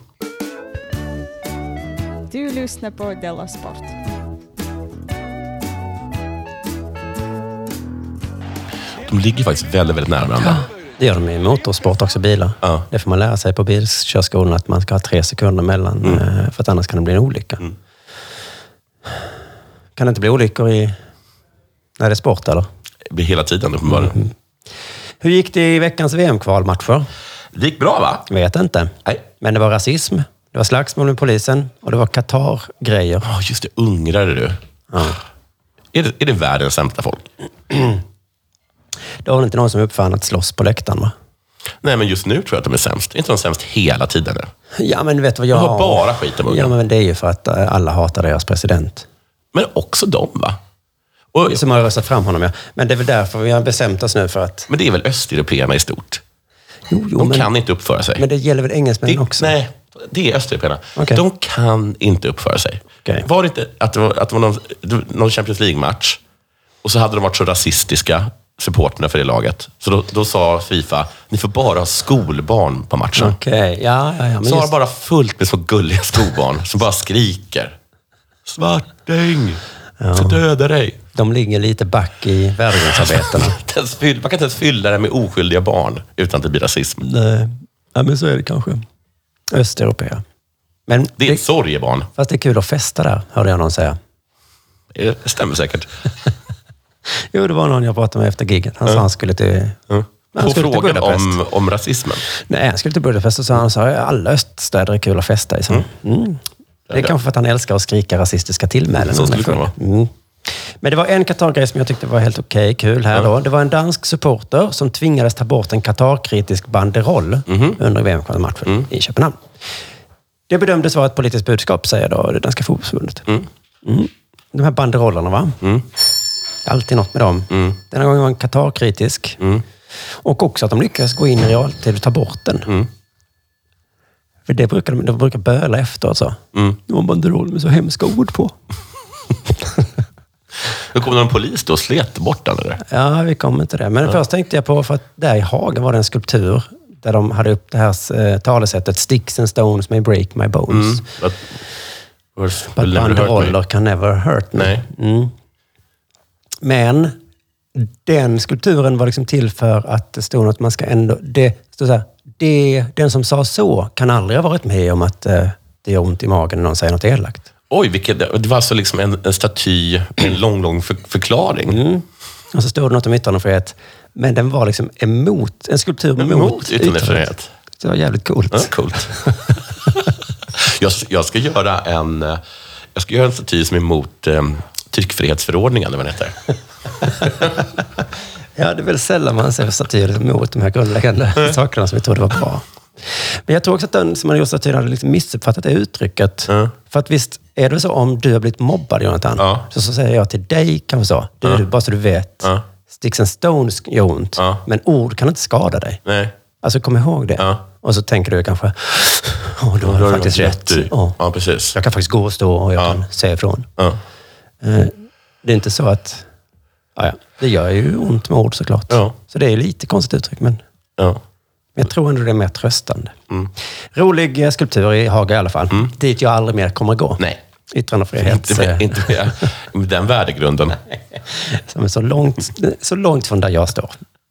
Du lyssnar på Della Sport. De ligger faktiskt väldigt, väldigt nära varandra. Ja, det gör de i motorsport också, bilar. Ja. Det får man lära sig på bilkörskolan, att man ska ha tre sekunder mellan, mm. för att annars kan det bli en olycka. Mm. Kan det inte bli olyckor i när det är sport, eller? Det blir hela tiden uppenbarligen. Mm. Hur gick det i veckans V M-kvalmatcher? Det gick bra, va? Vet inte. Nej. Men det var rasism, det var slagsmål med polisen och det var Qatar-grejer. Ja, oh, just det. Ungrare du. Ja. Är, det, är det världens sämsta folk? Det var inte någon som uppfann att slåss på läktaren, va? Nej, men just nu tror jag att de är sämst. Är inte de sämst hela tiden nu? Ja, men vet vad jag... De har bara skit om Ja, men det är ju för att alla hatar deras president. Men också de, va? Och, som har röstat fram honom, ja. Men det är väl därför vi har bestämt oss nu för att... men det är väl östeuropeerna i stort? Jo, jo, de men, kan inte uppföra sig. Men det gäller väl engelsmännen det, också? Nej, det är östeuropeerna. Okay. De kan inte uppföra sig. Okay. Var det inte att det var, att det var någon, någon Champions League-match och så hade de varit så rasistiska, supporterna för det laget. Så då, då sa FIFA, ni får bara ha skolbarn på matchen. Okej, okay. ja, ja, ja. Men så just... har bara fullt med så gulliga skolbarn som bara skriker. Svarting! Ja. Så döda dig. De ligger lite back i värdegrundsarbetena. Man kan inte ens fylla det med oskyldiga barn utan att det blir rasism. Nej, ja, men så är det kanske. Östeuropeer. Men det är det, ett sorgebarn. Fast det är kul att festa där, hörde jag någon säga. Det stämmer säkert. Jo, det var någon jag pratade med efter giget. Han sa mm. han skulle till... Mm. Han På skulle frågan till om, om rasismen? Nej, han skulle till Budapest och så han sa alla öststäder är kul att festa i. Så. Mm. Mm. Det är ja, kanske för att han älskar att skrika rasistiska tillmälen. Så skulle det vara. Mm. Men det var en Qatar-grej som jag tyckte var helt okej, okay, kul här mm. då. Det var en dansk supporter som tvingades ta bort en Qatar-kritisk banderoll mm. under V M-matchen mm. i Köpenhamn. Det bedömdes vara ett politiskt budskap, säger då det danska fotbollsförbundet. Mm. Mm. De här banderollerna, va? Mm. Alltid något med dem. Mm. Denna gången var en Qatar-kritisk. Mm. Och också att de lyckades gå in i realtid och ta bort den. Mm. För det brukar de, de brukar böla efter och så. Mm. Det var en banderoll med så hemska ord på. Då kom någon polis då och slet bort den, eller? Ja, vi kom inte det. Men ja. Först tänkte jag på, för att där i Hagen var det en skulptur där de hade upp det här eh, talesättet Sticks and stones may break my bones. Mm. But, But banderoller can never hurt me. Nej. Mm. Men den skulpturen var liksom till för att det stod att man ska ändå... Det stod så här, det, den som sa så kan aldrig ha varit med om att eh, det gör ont i magen när någon säger något elakt. Oj, vilket, det var alltså liksom en, en staty med en lång, lång för, förklaring. Mm. Och så stod det något om yttrandefrihet. Men den var liksom emot, en skulptur emot, emot yttrandefrihet. Det var jävligt coolt. Ja, coolt. jag, jag ska göra en jag ska göra en staty som är emot eh, tryckfrihetsförordningen, eller vad det heter. Ja, det är väl sällan man ser statyer emot de här grundläggande sakerna som vi trodde var bra. Men jag tror också att den som hade gjort statyn hade liksom missuppfattat det uttrycket. Mm. För att visst är det så, om du har blivit mobbad, Jonathan, ja. så, så säger jag till dig, kanske så, du, ja. bara så du vet, ja. Sticks and stones gör ont, ja. men ord kan inte skada dig. Nej. Alltså kom ihåg det. Ja. Och så tänker du kanske, åh, då har jag faktiskt rätt. Oh. Ja, precis. Jag kan faktiskt gå och stå och jag ja. kan säga ifrån. Ja. Det är inte så att, ja, ja, det gör ju ont med ord såklart. Ja. Så det är lite konstigt uttryck, men... Ja. Jag tror ändå det är mer tröstande. Mm. Rolig skulptur i Haga i alla fall. Mm. Dit jag aldrig mer kommer att gå. Nej. Yttrandefrihet. Inte med, inte med, med den värdegrunden. Som är så långt, så långt från där jag står.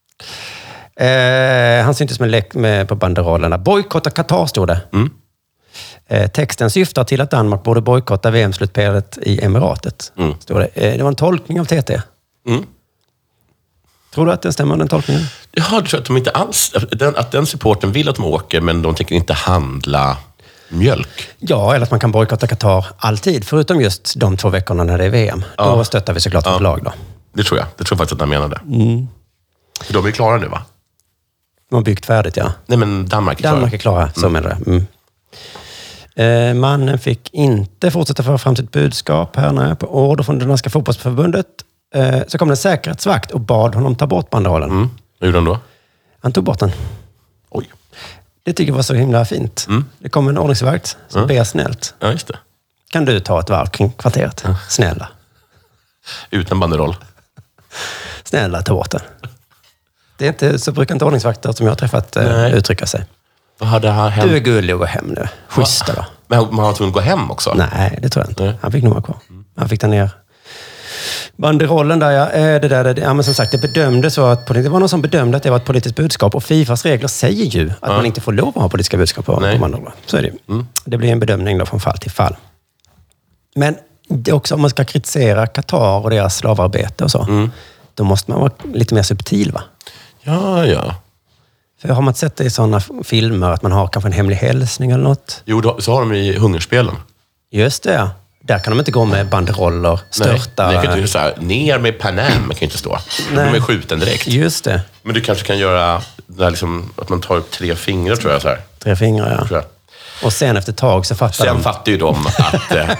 Eh, han syntes med, lek med på banderollerna. Bojkotta Qatar, stod det. Mm. Eh, texten syftar till att Danmark borde bojkotta V M-slutspelet i Emiratet. Mm. Stod det. Eh, det var en tolkning av T T. Mm. Tror du att det stämmer, den tolkningen? Jag hörde att de inte alls, att den supporten vill att de åker, men de tänker inte handla mjölk. Ja, eller att man kan bojkotta Qatar alltid, förutom just de två veckorna när det är V M. Ja. Då stöttar vi såklart ja. ett lag då. Det tror jag. Det tror jag faktiskt att de menade. Mm. För de är klara nu, va? De har byggt färdigt, ja. Nej, men Danmark är klara. Danmark är klara, så mm. menar det. Mm. Eh, mannen fick inte fortsätta föra fram sitt budskap här när på order från det danska fotbollsförbundet. Så kom en säkerhetsvakt och bad honom ta bort banderollen. Mm. Hur gjorde han då? Han tog bort den. Oj. Det tycker jag var så himla fint. Mm. Det kom en ordningsvakt som mm. ber snällt. Ja, just det. Kan du ta ett varv kring kvarteret? Mm. Snälla. Utan banderoll. Snälla, ta bort den. Det är inte, så brukar inte ordningsvakter som jag har träffat uh, uttrycka sig. Vad hade han hem? Du är gullig och gå hem nu. Schyssta då. Men man har tvungen gå hem också? Nej, det tror jag inte. Nej. Han fick nog vara kvar. Mm. Han fick ta ner banderollen där, ja. Det där, det, ja, men som sagt, det bedömdes så att det var någon som bedömde att det var ett politiskt budskap, och Fifas regler säger ju att ja. man inte får lov att ha politiska budskap på, på banderoller. Så är det. Mm. Det blir en bedömning då från fall till fall. Men det är också, om man ska kritisera Qatar och deras slavarbete och så, mm. då måste man vara lite mer subtil, va? Ja, ja. För har man sett det i sådana filmer att man har kanske en hemlig hälsning eller något? Jo, då, så har de i Hungerspelen. Just det, ja. Där kan de inte gå med banderoller, störta... Nej, det kan inte så här, ner med Panam kan inte stå. Nej. De är skjuten direkt. Just det. Men du kanske kan göra där liksom, att man tar upp tre fingrar, tror jag. Så här. Tre fingrar, ja. Tror jag. Och sen efter ett tag så fattar Sen de... fattar ju de att... eh,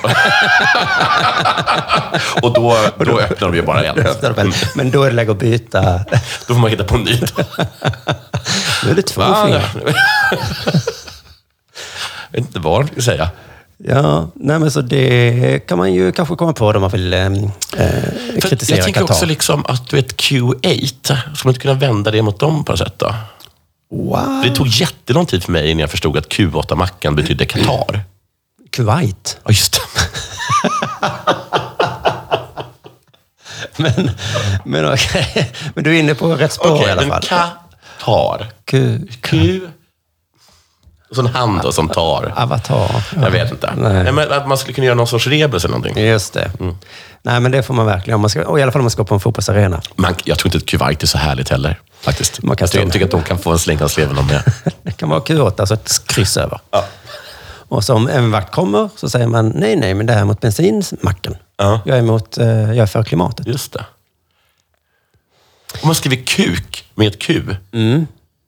och då, då öppnar de ju bara en. Men, men då är det läge att byta. Då får man hitta på en ny. Nu är det två Va? fingrar. Jag vet inte vad jag ska säga. Ja, nej men så det kan man ju kanske komma på om man vill eh, För kritisera jag tänker Qatar. också liksom att du vet Q åtta, ska man inte kunna vända det mot dem på något sätt då? Wow. Det tog jättelång tid för mig innan jag förstod att Q åtta-mackan betydde Qatar. Kuwait. Ja, just det. Men, men, okay. men du är inne på rätt spår Okej, i alla men fall. Qatar. Q, Q. Och så en hand då som tar. Avatar. Jag vet inte. Nej. Nej, men att man skulle kunna göra någon sorts rebus eller någonting. Just det. Mm. Nej, men det får man verkligen. Om man ska, och i alla fall om man ska på en fotbollsarena. Man, jag tror inte att Kuwait är så härligt heller, faktiskt. Man kan jag tycker, stå- tycker att de kan få en släng av sleven om det. Det kan vara Q åtta, alltså ett kryss över. Ja. Och som en vakt kommer så säger man nej, nej, men det här är mot bensinmacken. Ja. Jag är emot, eh, jag är för klimatet. Just det. Om man skriver kuk med ett Q. Mm.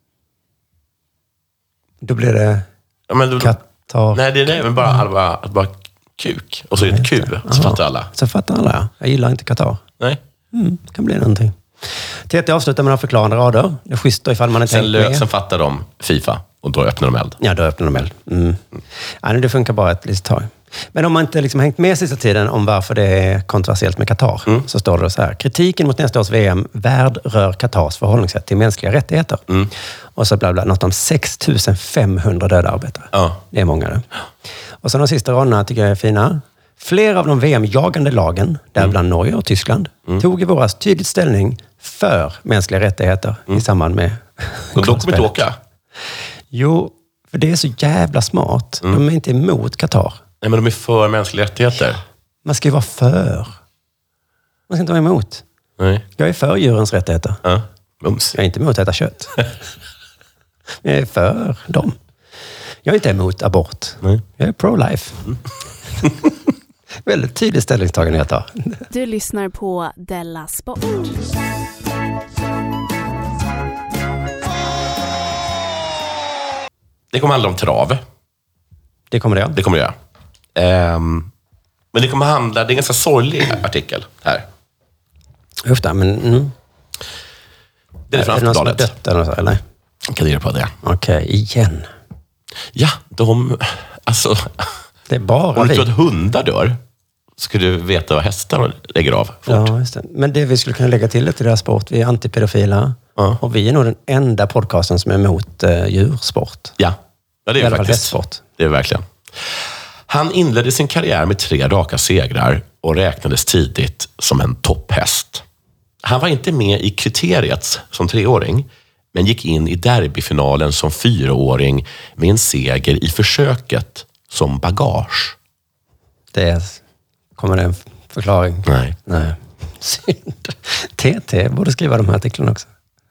Då blir det Ja, men då, Qatar. nej, det är det. Men bara, alla bara, att bara kuk. Och så är det ett Q. Så fattar alla. Så fattar alla, ja. Jag gillar inte Qatar. Nej. Mm, det kan bli någonting. T T avslutar med några förklarande rader. Det är schysst då ifall man inte Sen, tänkt lö, med. sen fattar de FIFA och då öppnar de eld. Ja, då öppnar de eld. Mm. Ja, det funkar bara ett litet tag. Men om man inte liksom hängt med sista tiden om varför det är kontroversiellt med Qatar, Mm. så står det så här. Kritiken mot nästa års V M värd rör Qatars förhållningssätt till mänskliga rättigheter. Mm. Och så bla bla, något om sex tusen femhundra döda arbetare. Ja. Det är många det. Och så de sista raderna tycker jag är fina. Flera av de V M-jagande lagen, däribland mm. Norge och Tyskland, mm. tog i våras tydligt ställning för mänskliga rättigheter mm. i samband med... Och de kommer inte åka? Jo, för det är så jävla smart. Mm. De är inte emot Qatar. Nej, men de är för mänskliga rättigheter. Man ska ju vara för. Man ska inte vara emot. Nej. Jag är för djurens rättigheter. Ja. Mums. Jag är inte emot att äta kött. Jag är för dem. Jag är inte emot abort. Nej. Jag är pro-life. Mm. Väldigt tydligt ställningstagande jag tar. Du lyssnar på Della Sport. Det kommer handla om trav. Det kommer det. Det kommer det göra. Ehm, men det kommer handla, det är en ganska sorglig artikel här. Just det, men... Mm. Det är Är från det någon som har Aftonbladet. dött eller så, eller? Kan du göra på det? Okej, okay, igen. Ja, de... Alltså... Det är bara Om du vi. tror att hundar dör, ska du veta vad hästar lägger av fort. Ja, just det. Men det vi skulle kunna lägga till till deras sport, vi är antipedofila. Ja. Och vi är nog den enda podcasten som är emot uh, djursport. Ja, ja det är I alla fall faktiskt. hästsport. Det är verkligen. Han inledde sin karriär med tre raka segrar och räknades tidigt som en topphäst. Han var inte med i kriteriet som treåring, men gick in i derbyfinalen som fyraåring med en seger i försöket som bagage. Det är, kommer det en förklaring? Nej. Nej. Synd. T T borde skriva de här artiklarna också.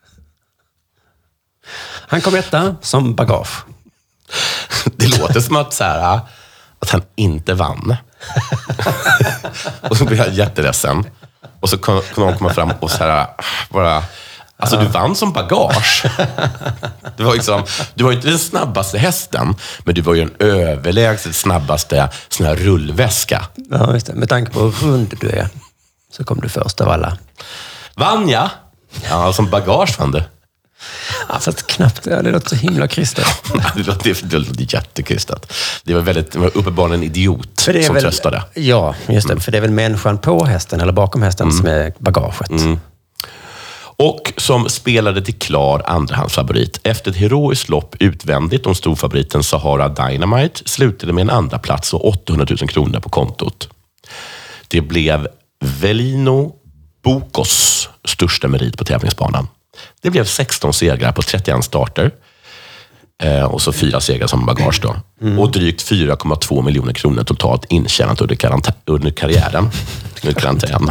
Han kom etta som bagage. Det låter som att, så här, att han inte vann. Och så blev jag jätteledsen. Och så kunde någon komma fram och så här, bara... Alltså, du vann som bagage. Du var, liksom, du var inte den snabbaste hästen, men du var ju den överlägset snabbaste sån här rullväska. Ja, just det. Med tanke på hur rund du är så kom du först av alla. Vann jag? Ja, som bagage vann du. Ja, fast knappt. Det låter så himla kristet. Det låter, det låter jättekrystat. Det var väldigt, det var uppenbarligen en idiot som väl, tröstade. Ja, just det. Mm. För det är väl människan på hästen eller bakom hästen mm. som är bagaget. Mm. Och som spelade till klar andrahandsfavorit. Efter ett heroiskt lopp utvändigt om storfavoriten Sahara Dynamite slutade med en andra plats och åttahundratusen kronor på kontot. Det blev Velino Bokos största merit på tävlingsbanan. Det blev sexton segrar på trettioen starter. Eh, och så fyra segrar som bagage då. Mm. Och drygt fyra komma två miljoner kronor totalt intjänat under, karant- under karriären. Under karantän.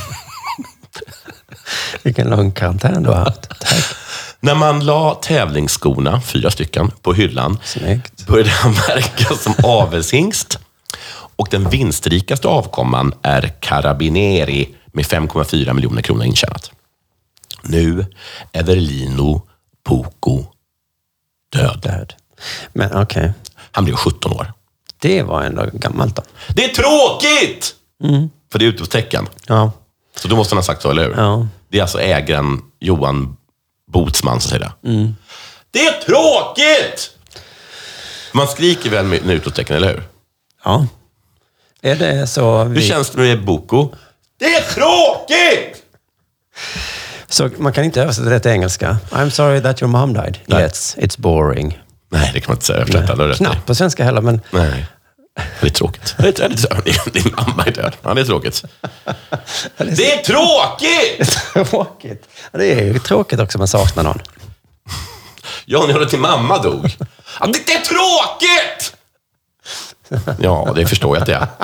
Vilken lång karantän du har haft. Tack. När man la tävlingsskorna, fyra stycken, på hyllan Snyggt. började han verka som avelshingst. Och den vinstrikaste avkomman är Carabinieri med fem komma fyra miljoner kronor intjänat. Nu är Velino Boko död. Död. Men okej. Okay. Han blev sjutton år. Det var ändå gammalt då. Det är tråkigt! Mm. För det är utropstecken. Ja. Så då måste han ha sagt så, eller hur? Ja. Det är alltså ägaren Johan Botsman som säger det. Mm. Det är tråkigt! Man skriker väl med utropstecken, eller hur? Ja. Är det så... Hur Vi... känns det med Boko? Det är tråkigt! Så man kan inte översätta det till engelska. I'm sorry that your mom died. Nej. Yes, it's boring. Nej, det kan man inte säga. Efter Knappt på svenska heller, men... Nej, det är tråkigt. Det är, det är, din mamma är död. Ja, det är tråkigt. Det är tråkigt! Tråkigt. Ja, det är ju tråkigt också, man saknar någon. Ja, ni hörde till mamma dog. Ja, det är tråkigt! Ja, det förstår jag att det är.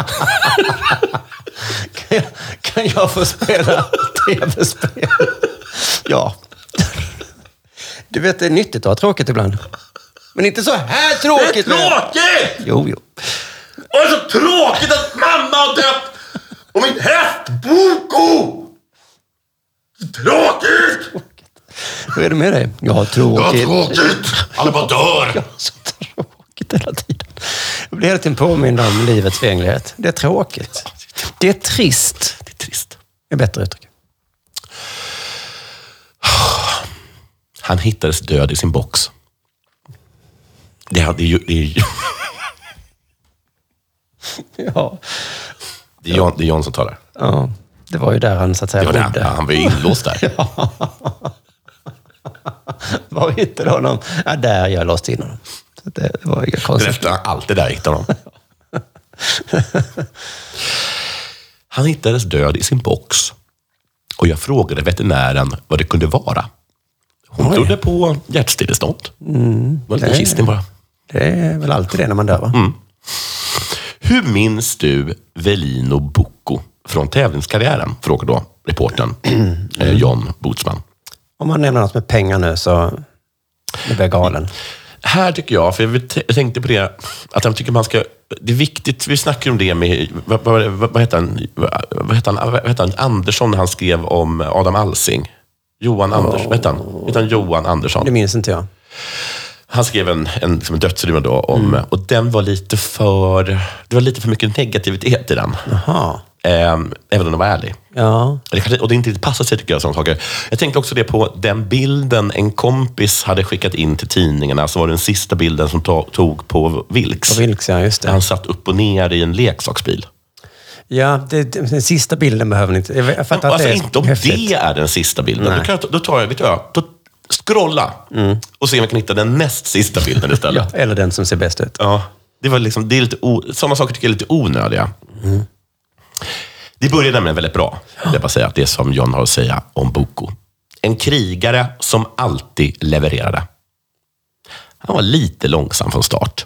Kan jag, kan jag få spela tv-spel? Ja. Du vet, det är nyttigt att ha tråkigt ibland. Men inte så här tråkigt. Det är tråkigt! Jo, jo. Och det är så tråkigt att mamma har dött och min häst Boko! Tråkigt! Hur är det med dig? Jag har tråkigt. Jag har tråkigt! Alla bara dör! Jag har så tråkigt hela tiden. Jag blir hela tiden påmind om livets förgänglighet. Det är tråkigt. Det är trist. Det är trist. Det är bättre uttryck. Han hittades död i sin box. Det är ju... Det är, Ja. det är, John, det är John som talar. Ja. Det var ju där han så att säga Det var bodde. där, han var ju inlåst där. Ja. Var hittade honom? Ja, där jag låst in honom. Så det, det var inga konstigt. Efter allt det där hittade honom. Han hittades död i sin box. Och jag frågade veterinären vad det kunde vara. Hon Oj. trodde på hjärtstillestånd. Mm, det var en liten det- kissning bara. Det är väl alltid det när man dör, va? Mm. Hur minns du Velino Boko från tävlingskarriären? Frågar då reportern eh, John Botsman. Om man nämner något med pengar nu så blir jag galen. Här tycker jag, för jag t- jag tänkte på det, att jag tycker man ska, det är viktigt, vi snackar om det med, vad, vad, vad, vad heter han, vad, vad heter han, vad heter han, Andersson när han skrev om Adam Alsing. Johan Anders, vad heter han? Heter han Johan Andersson? Det minns inte jag. Han skrev en, en, liksom en dödsrymma då om, mm. och den var lite för, det var lite för mycket negativitet i den. Jaha. Äm, även om den var ärlig. Ja. Det kanske, och det inte passar sig tycker jag, sådana saker. Jag tänkte också det på den bilden en kompis hade skickat in till tidningarna, så var det den sista bilden som to- tog på Vilks. På Vilks, ja, just det. Han satt upp och ner i en leksaksbil. Ja, det, det, den sista bilden behöver ni inte. Jag fattar att Alltså det är inte om häftigt. det är den sista bilden. Nej. Då, kan jag, då tar jag, vet du, vad, då scrolla mm. och se om jag kan hitta den näst sista bilden istället. Ja, eller den som ser bäst ut. Ja, det var liksom, det är lite o, sådana saker tycker jag är lite onödiga. Mm. Det började nämligen väldigt bra. Det är bara säga att det är som John har att säga om Boko. En krigare som alltid levererade. Han var lite långsam från start.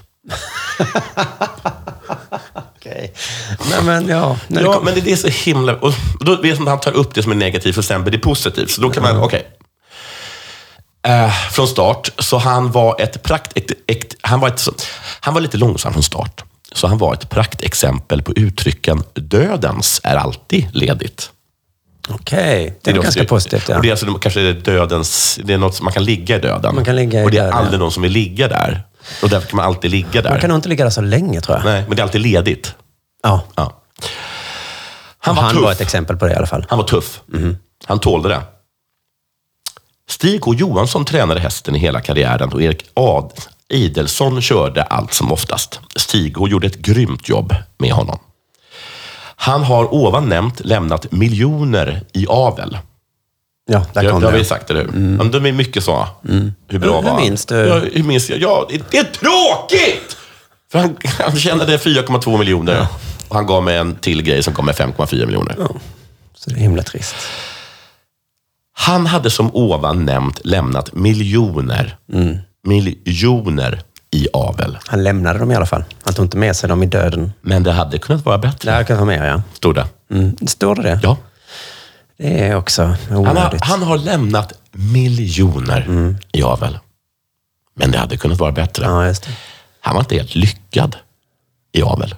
Okej. Nej, men ja. När det Ja, kom... men det är så himla... Och då vet man att han tar upp det som är negativt och sen blir det positivt. Så då kan man, okej. Okay. Uh, från start, så han var ett prakt... Ett, ett, han, var ett, han var lite långsam från start. Så han var ett praktexempel på uttrycken dödens är alltid ledigt. Okej, det är, det är ganska också, positivt. Ja. Och det är alltså, kanske är dödens... Det är något som man kan ligga i döden. Man kan ligga i och det är döden, aldrig ja. någon som vill ligga där. Och därför kan man alltid ligga där. Man kan nog inte ligga där så länge, tror jag. Nej, men det är alltid ledigt. Ja. Ja. Han, Han var, tuff. var ett exempel på det i alla fall. Han var tuff. Mm. Han tålde det. Stig H. Johansson tränade hästen i hela karriären och Erik Ad Idelsson körde allt som oftast. Stig H. gjorde ett grymt jobb med honom. Han har ovan nämnt lämnat miljoner i avel. Ja, där Det, kom det har det. vi sagt, eller hur? Mm. Men de är mycket så. Mm. Hur bra Hur var han? minns du? Ja, hur minns jag? Ja, det är tråkigt! För han, han tjänade fyra komma två miljoner. Ja. Och han gav mig en till grej som kom med fem komma fyra miljoner. Ja. Så det är himla trist. Han hade som ovan nämnt lämnat miljoner. Mm. Miljoner i avel. Han lämnade dem i alla fall. Han tog inte med sig dem i döden. Men det hade kunnat vara bättre. Det hade kunnat vara mer, ja. Stod det. Mm. Står det det? Ja. Det är också Han har, onödigt. han har lämnat miljoner mm. i avel. Men det hade kunnat vara bättre. Ja, just det. Han var inte helt lyckad i avel.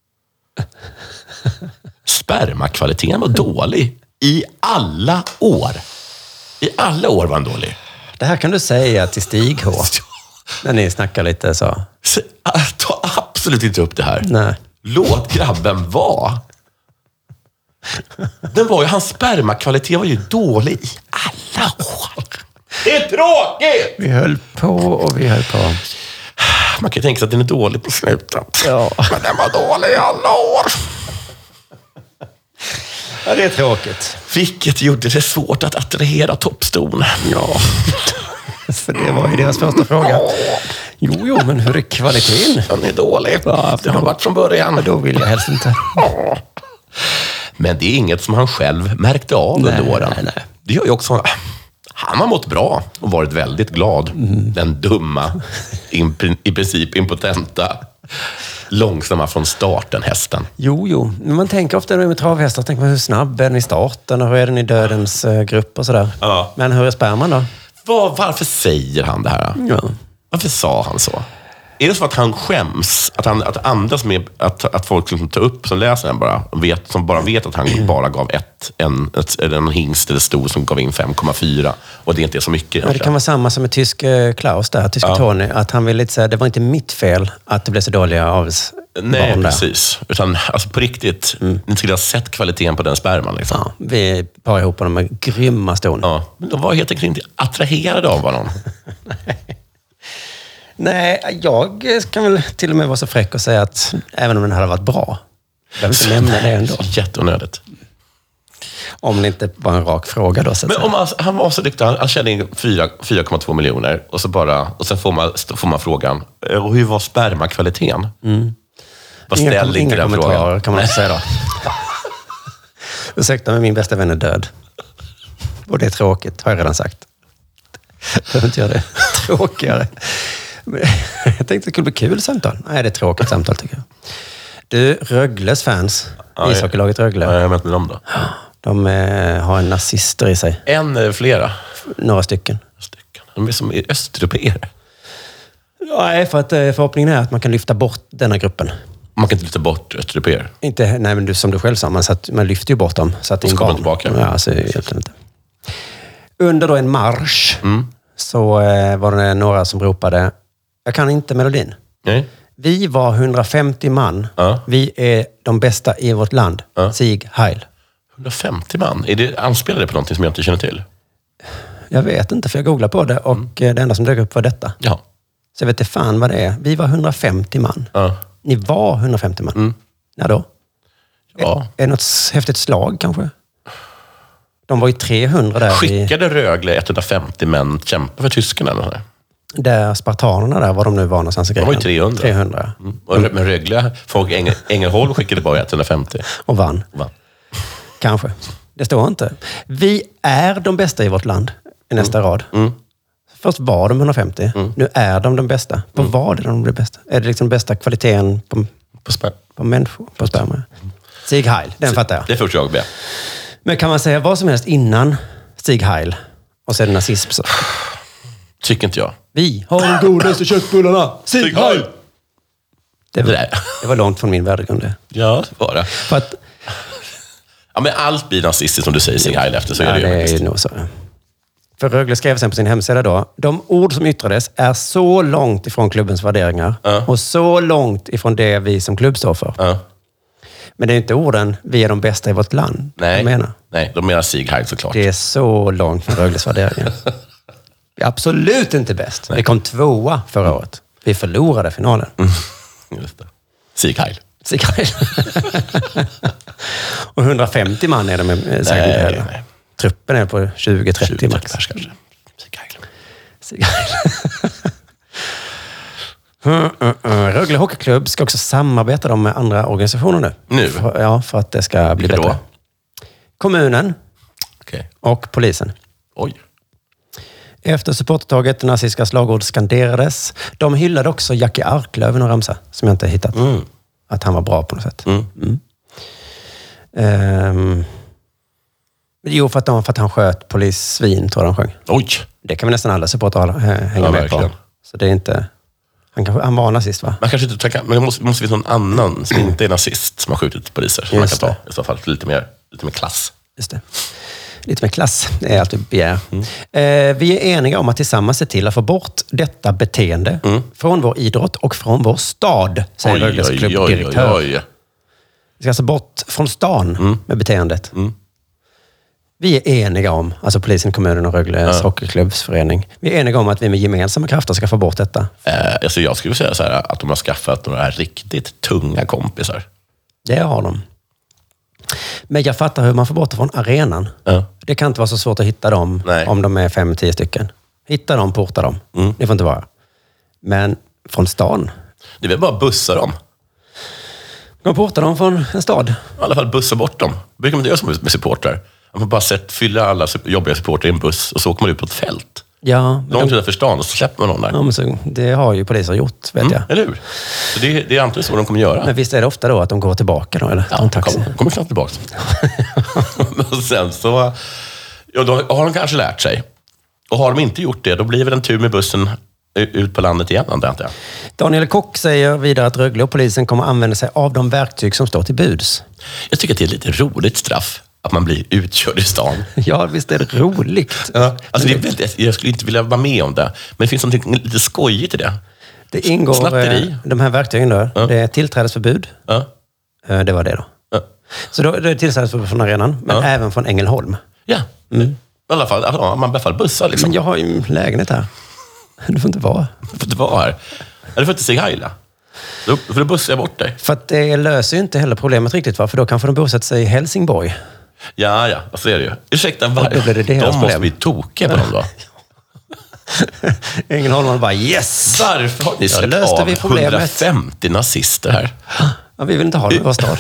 Spermakvaliteten var dålig i alla år. I alla år var han dålig. Det här kan du säga till Stig H. När ni snackar lite så. Ta absolut inte upp det här. Nej. Låt grabben vara. Den var ju, hans spermakvalitet var ju dålig i alla år. Det är tråkigt! Vi höll på och vi höll på. Man kan ju tänka sig att den är dålig på slutet. Ja. Men den var dålig i alla år. Ja, det är tråkigt. Vilket gjorde det svårt att attrahera toppston. Ja. För det var ju deras första fråga. Jo, jo, men hur är kvaliteten? Den är dålig. Ja, det har varit från början. Ja, då vill jag helst inte. Men det är inget som han själv märkte av Nej, under åren. nej, nej. Det gör ju också... Han har mått bra och varit väldigt glad. Mm. Den dumma, in, i princip impotenta, långsamma från starten hästen. Jo, jo. Men man tänker ofta med travhästar, tänker man hur snabb är den i starten och hur är den i dödens eh, grupp och sådär. Ja. Men hur är sperman då? Var, varför säger han det här? Ja. Varför sa han så? Är det så att han skäms? Att, han, att andra som är, att, att folk som tar upp, som läser den bara, vet, som bara vet att han bara gav ett, en, ett, en hingst eller stor som gav in fem komma fyra och det inte är så mycket. Ja, det kan vara samma som med tyske Klaus där, tyske ja. Tony, att han vill lite säga, det var inte mitt fel att det blev så dåliga avelsbarn. Nej, precis. Utan alltså på riktigt, mm. ni skulle ha sett kvaliteten på den sperman. Liksom. Ja, vi parar ihop honom med grymma ston. Ja, men de var helt enkelt inte attraherade av honom. Nej. Nej, jag kan väl till och med vara så fräck och säga att även om den hade varit bra, jag vill inte nämna det ändå. Jätteonödigt. Om det inte var en rak fråga då. Så att men om han, han var så duktig, han, han tjänade in fyra komma två miljoner och så bara, och sen får man, får man frågan, och hur var spermakvaliteten? Mm. Vad ställ inte den frågan? Kan man inte säga då. Ursäkta, men min bästa vän är död. Och det är tråkigt, har jag redan sagt. Jag behöver inte göra det tråkigare. Jag tänkte att det skulle bli kul samtal. Nej, det är tråkigt samtal tycker jag. Du, Rögles fans, ja, ishockeylaget Rögle. Ja, jag vet med dem då. De eh, har en nazister i sig. En eller flera? Några stycken. stycken. De är som östeuropeer. Ja, för att förhoppningen är att man kan lyfta bort denna gruppen. Man kan inte lyfta bort östeuropeer? Inte, nej, men du, som du själv sa, man, så att, man lyfter ju bort dem. Så att det är en barn. Tillbaka. Ja, alltså, egentligen inte. Under då en marsch mm. så eh, var det några som ropade, jag kan inte melodin. Nej. Vi var hundrafemtio man. Ja. Vi är de bästa i vårt land. Ja. Sieg Heil. hundrafemtio man? Är det anspelade på någonting som jag inte känner till? Jag vet inte, för jag googlade på det och mm. det enda som dök upp var detta. Ja. Så jag vet inte fan vad det är. Vi var hundrafemtio man. Ja. Ni var hundrafemtio man. Mm. När då? Ja. Är, är något häftigt slag kanske? De var ju trehundra där. Skickade i... Rögle etthundrafemtio män kämpa för tyskarna? Eller? Där spartanerna där, var de nu var någonstans i Grekland. De var ju trehundra. trehundra. Mm. Och men Rögle, folk i Ängel, Ängelholm skickade bara etthundrafemtio. Och vann. vann. Kanske. Det står inte. Vi är de bästa i vårt land i nästa mm. rad. Mm. Först var de hundrafemtio. Mm. Nu är de de bästa. På mm. vad är de de bästa? Är det liksom bästa kvaliteten på, på, spär. på människor? På sperma? Mm. Sieg Heil, den Så, fattar jag. Det är först jag med. Men kan man säga vad som helst innan Sieg Heil och sen nazism? Så. Tycker inte jag. Vi har de godaste köttbullarna. Sieg Heil! Det var, det, det var långt från min värdegrund. Ja, det var det. För att, ja, men allt blir nazistiskt som du säger Sieg Heil efter, så ja, är det ju. Det är nog så. För Rögle skrev sen på sin hemsida då, de ord som yttrades är så långt ifrån klubbens värderingar uh. och så långt ifrån det vi som klubb står för. Uh. Men det är inte orden, vi är de bästa i vårt land. Nej, de menar. Nej, de menar Sieg Heil såklart. Det är så långt från Rögles värderingar. Vi är absolut inte bäst. Nej. Vi kom tvåa förra året. Vi förlorade finalen. Mm. Just det. Sieg Heil. Sieg Heil. Och hundrafemtio man är de säkert nej, nej. Truppen är på tjugo trettio max. Pers kanske. Sieg Heil. Sieg Heil. Mm, mm, mm. Rögle Hockeyklubb ska också samarbeta med andra organisationer nu. Nu? För, ja, för att det ska bli Vilka bättre. Då? Kommunen okay. och polisen. Oj. Efter supportertaget nazistiska slagord skanderades. De hyllade också Jackie Arklöv i någon ramsa som jag inte hittat. Mm. Att han var bra på något sätt. Mm. Mm. Um, jo, för att, de, för att han sköt polissvin, tror jag de sjöng. Oj! Det kan vi nästan alla supportrar hänga ja, med verkligen. på. Så det är inte... Han, kanske, han var nazist, va? Man kanske inte tänka, men det måste, måste finnas någon annan som inte är nazist som har skjutit poliser. Som man kan ta i så fall lite mer, lite mer klass. Just det. Lite mer klass är allt vi begär. Mm. Eh, vi är eniga om att tillsammans se till att få bort detta beteende mm. från vår idrott och från vår stad, säger Rögles klubbdirektör. Vi ska alltså bort från stan mm. med beteendet. Mm. Vi är eniga om, alltså polisen, kommunen och Rögles ja. hockeyklubbsförening, vi är eniga om att vi med gemensamma krafter ska få bort detta. Eh, alltså jag skulle säga så här att de har skaffat några riktigt tunga kompisar. Det har de. Men jag fattar hur man får bort det från arenan. Ja. Det kan inte vara så svårt att hitta dem. Nej. Om de är fem, tio stycken. Hitta dem, porta dem. Mm. Det får inte vara. Men från stan. Det är väl bara bussa dem. De portar dem från en stad. I alla fall bussa bort dem. Brukar man inte göra som med supportrar. Man får bara sett, fylla alla jobbiga supportrar i en buss och så åker man ut på ett fält. Ja. Långt utanför stan och så släpper man någon där. Ja, men så, det har ju poliser gjort, vet mm, jag. Eller hur? Så det, det är antagligen så de kommer göra. Men visst är det ofta då att de går tillbaka då? Eller? Ja, de kommer, kommer knappt tillbaka. Och sen så ja, då har de kanske lärt sig. Och har de inte gjort det, då blir väl en tur med bussen ut på landet igen, antar jag. Daniel Kock säger vidare att Rögle och polisen kommer använda sig av de verktyg som står till buds. Jag tycker att det är lite roligt straff. Att man blir utkörd i stan. Ja, visst är det roligt. Ja, alltså det är väldigt, jag skulle inte vilja vara med om det. Men det finns något lite skojigt i det. Det ingår Snatteri. De här verktygen då. Ja. Det är tillträdesförbud. Ja. Det var det då. Ja. Så då det är tillträdesförbud från arenan, men ja. även från Ängelholm. Ja, mm. i alla fall, alltså, man i alla fall bussar liksom. Men jag har ju en lägenhet här. Du får inte vara. Du får inte vara här. Du får inte säga hejla. Då får du bussa bort dig. För att det löser ju inte heller problemet riktigt, va? För då kanske de bosätter sig i Helsingborg. Ja, ja, så är det ju. Ursäkta, var... det det det de måste bli tokiga på dem då. Ängelholm bara, yes! Varför har ni släppt löste av vi problemet. hundrafemtio nazister här? Ja, vi vill inte ha det i vår stad.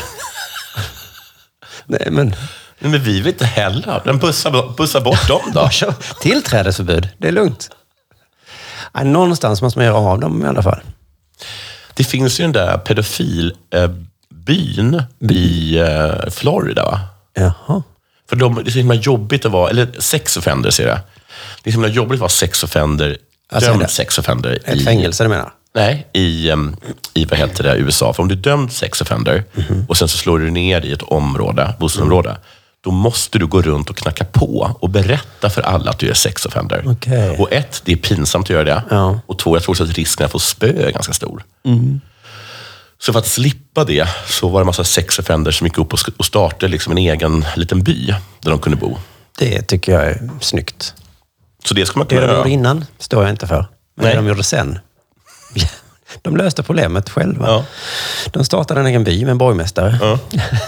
Nej, men... Nej, men vi vill inte heller. Den bussar, bussar bort dem då. Tillträdesförbud, det är lugnt. Ja, någonstans måste man göra av dem i alla fall. Det finns ju den där pedofilbyn eh, i eh, Florida, va? Jaha. För de, det är så himla jobbigt att vara, eller sexoffender ser jag. Det är så himla jobbigt att vara sexoffender, alltså dömd sexoffender. Ett i, fängelse, du menar? Nej, i, i vad heter det, U S A. För om du är dömd sexoffender mm-hmm. och sen så slår du ner i ett område, bostadsområde, mm. då måste du gå runt och knacka på och berätta för alla att du är sexoffender. Okay. Och ett, det är pinsamt att göra det. Ja. Och två, jag tror också att risken att få spö är ganska stor. Mm. Så för att slippa det så var det en massa sexoffenders som gick upp och startade liksom en egen liten by där de kunde bo. Det tycker jag är snyggt. Så det ska man kunna göra. Det de göra. gjorde innan står jag inte för. Men det de gjorde sen. De löste problemet själva. Ja. De startade en egen by med en borgmästare. Ja,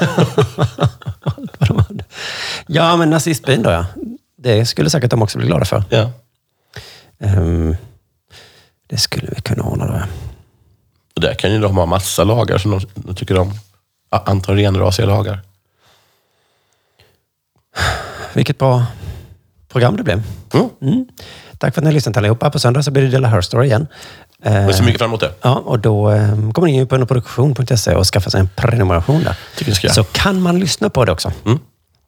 ja men nazistbyn då, ja. Det skulle säkert de också bli glada för. Ja. Um, det skulle vi kunna ordna då, ja. Och där kan ju de ha massa lagar som de, de tycker om. Antar renrasiga lagar. Vilket bra program det blev. Mm. Mm. Tack för att ni har lyssnat allihopa. På söndag så blir det Della Her Story igen. Jag ser mycket fram emot det. Ja, och då um, kommer ni in på underproduktion punkt se och skaffa sig en prenumeration där. Tycker jag ska. Så kan man lyssna på det också. Mm.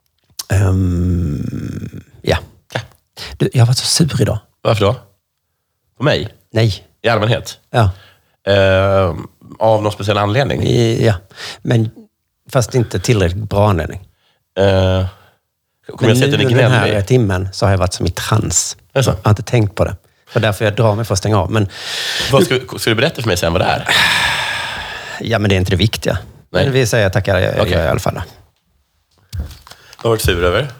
Um, ja. ja. Du, jag har varit så sur idag. Varför då? På mig? Nej. I allmänhet? Ja. Uh, av någon speciell anledning? I, ja, men fast inte tillräckligt bra anledning. Uh, kommer jag säga att den är gnällig? Den här timmen så har jag varit som i trans. Jag har inte tänkt på det. Och därför jag drar mig för att stänga av. Men, vad ska, ska du berätta för mig sen vad det är? Ja, men det är inte det viktiga. Nej. Men vi säger tackar jag, okay. jag i alla fall. Vad har du varit sur över?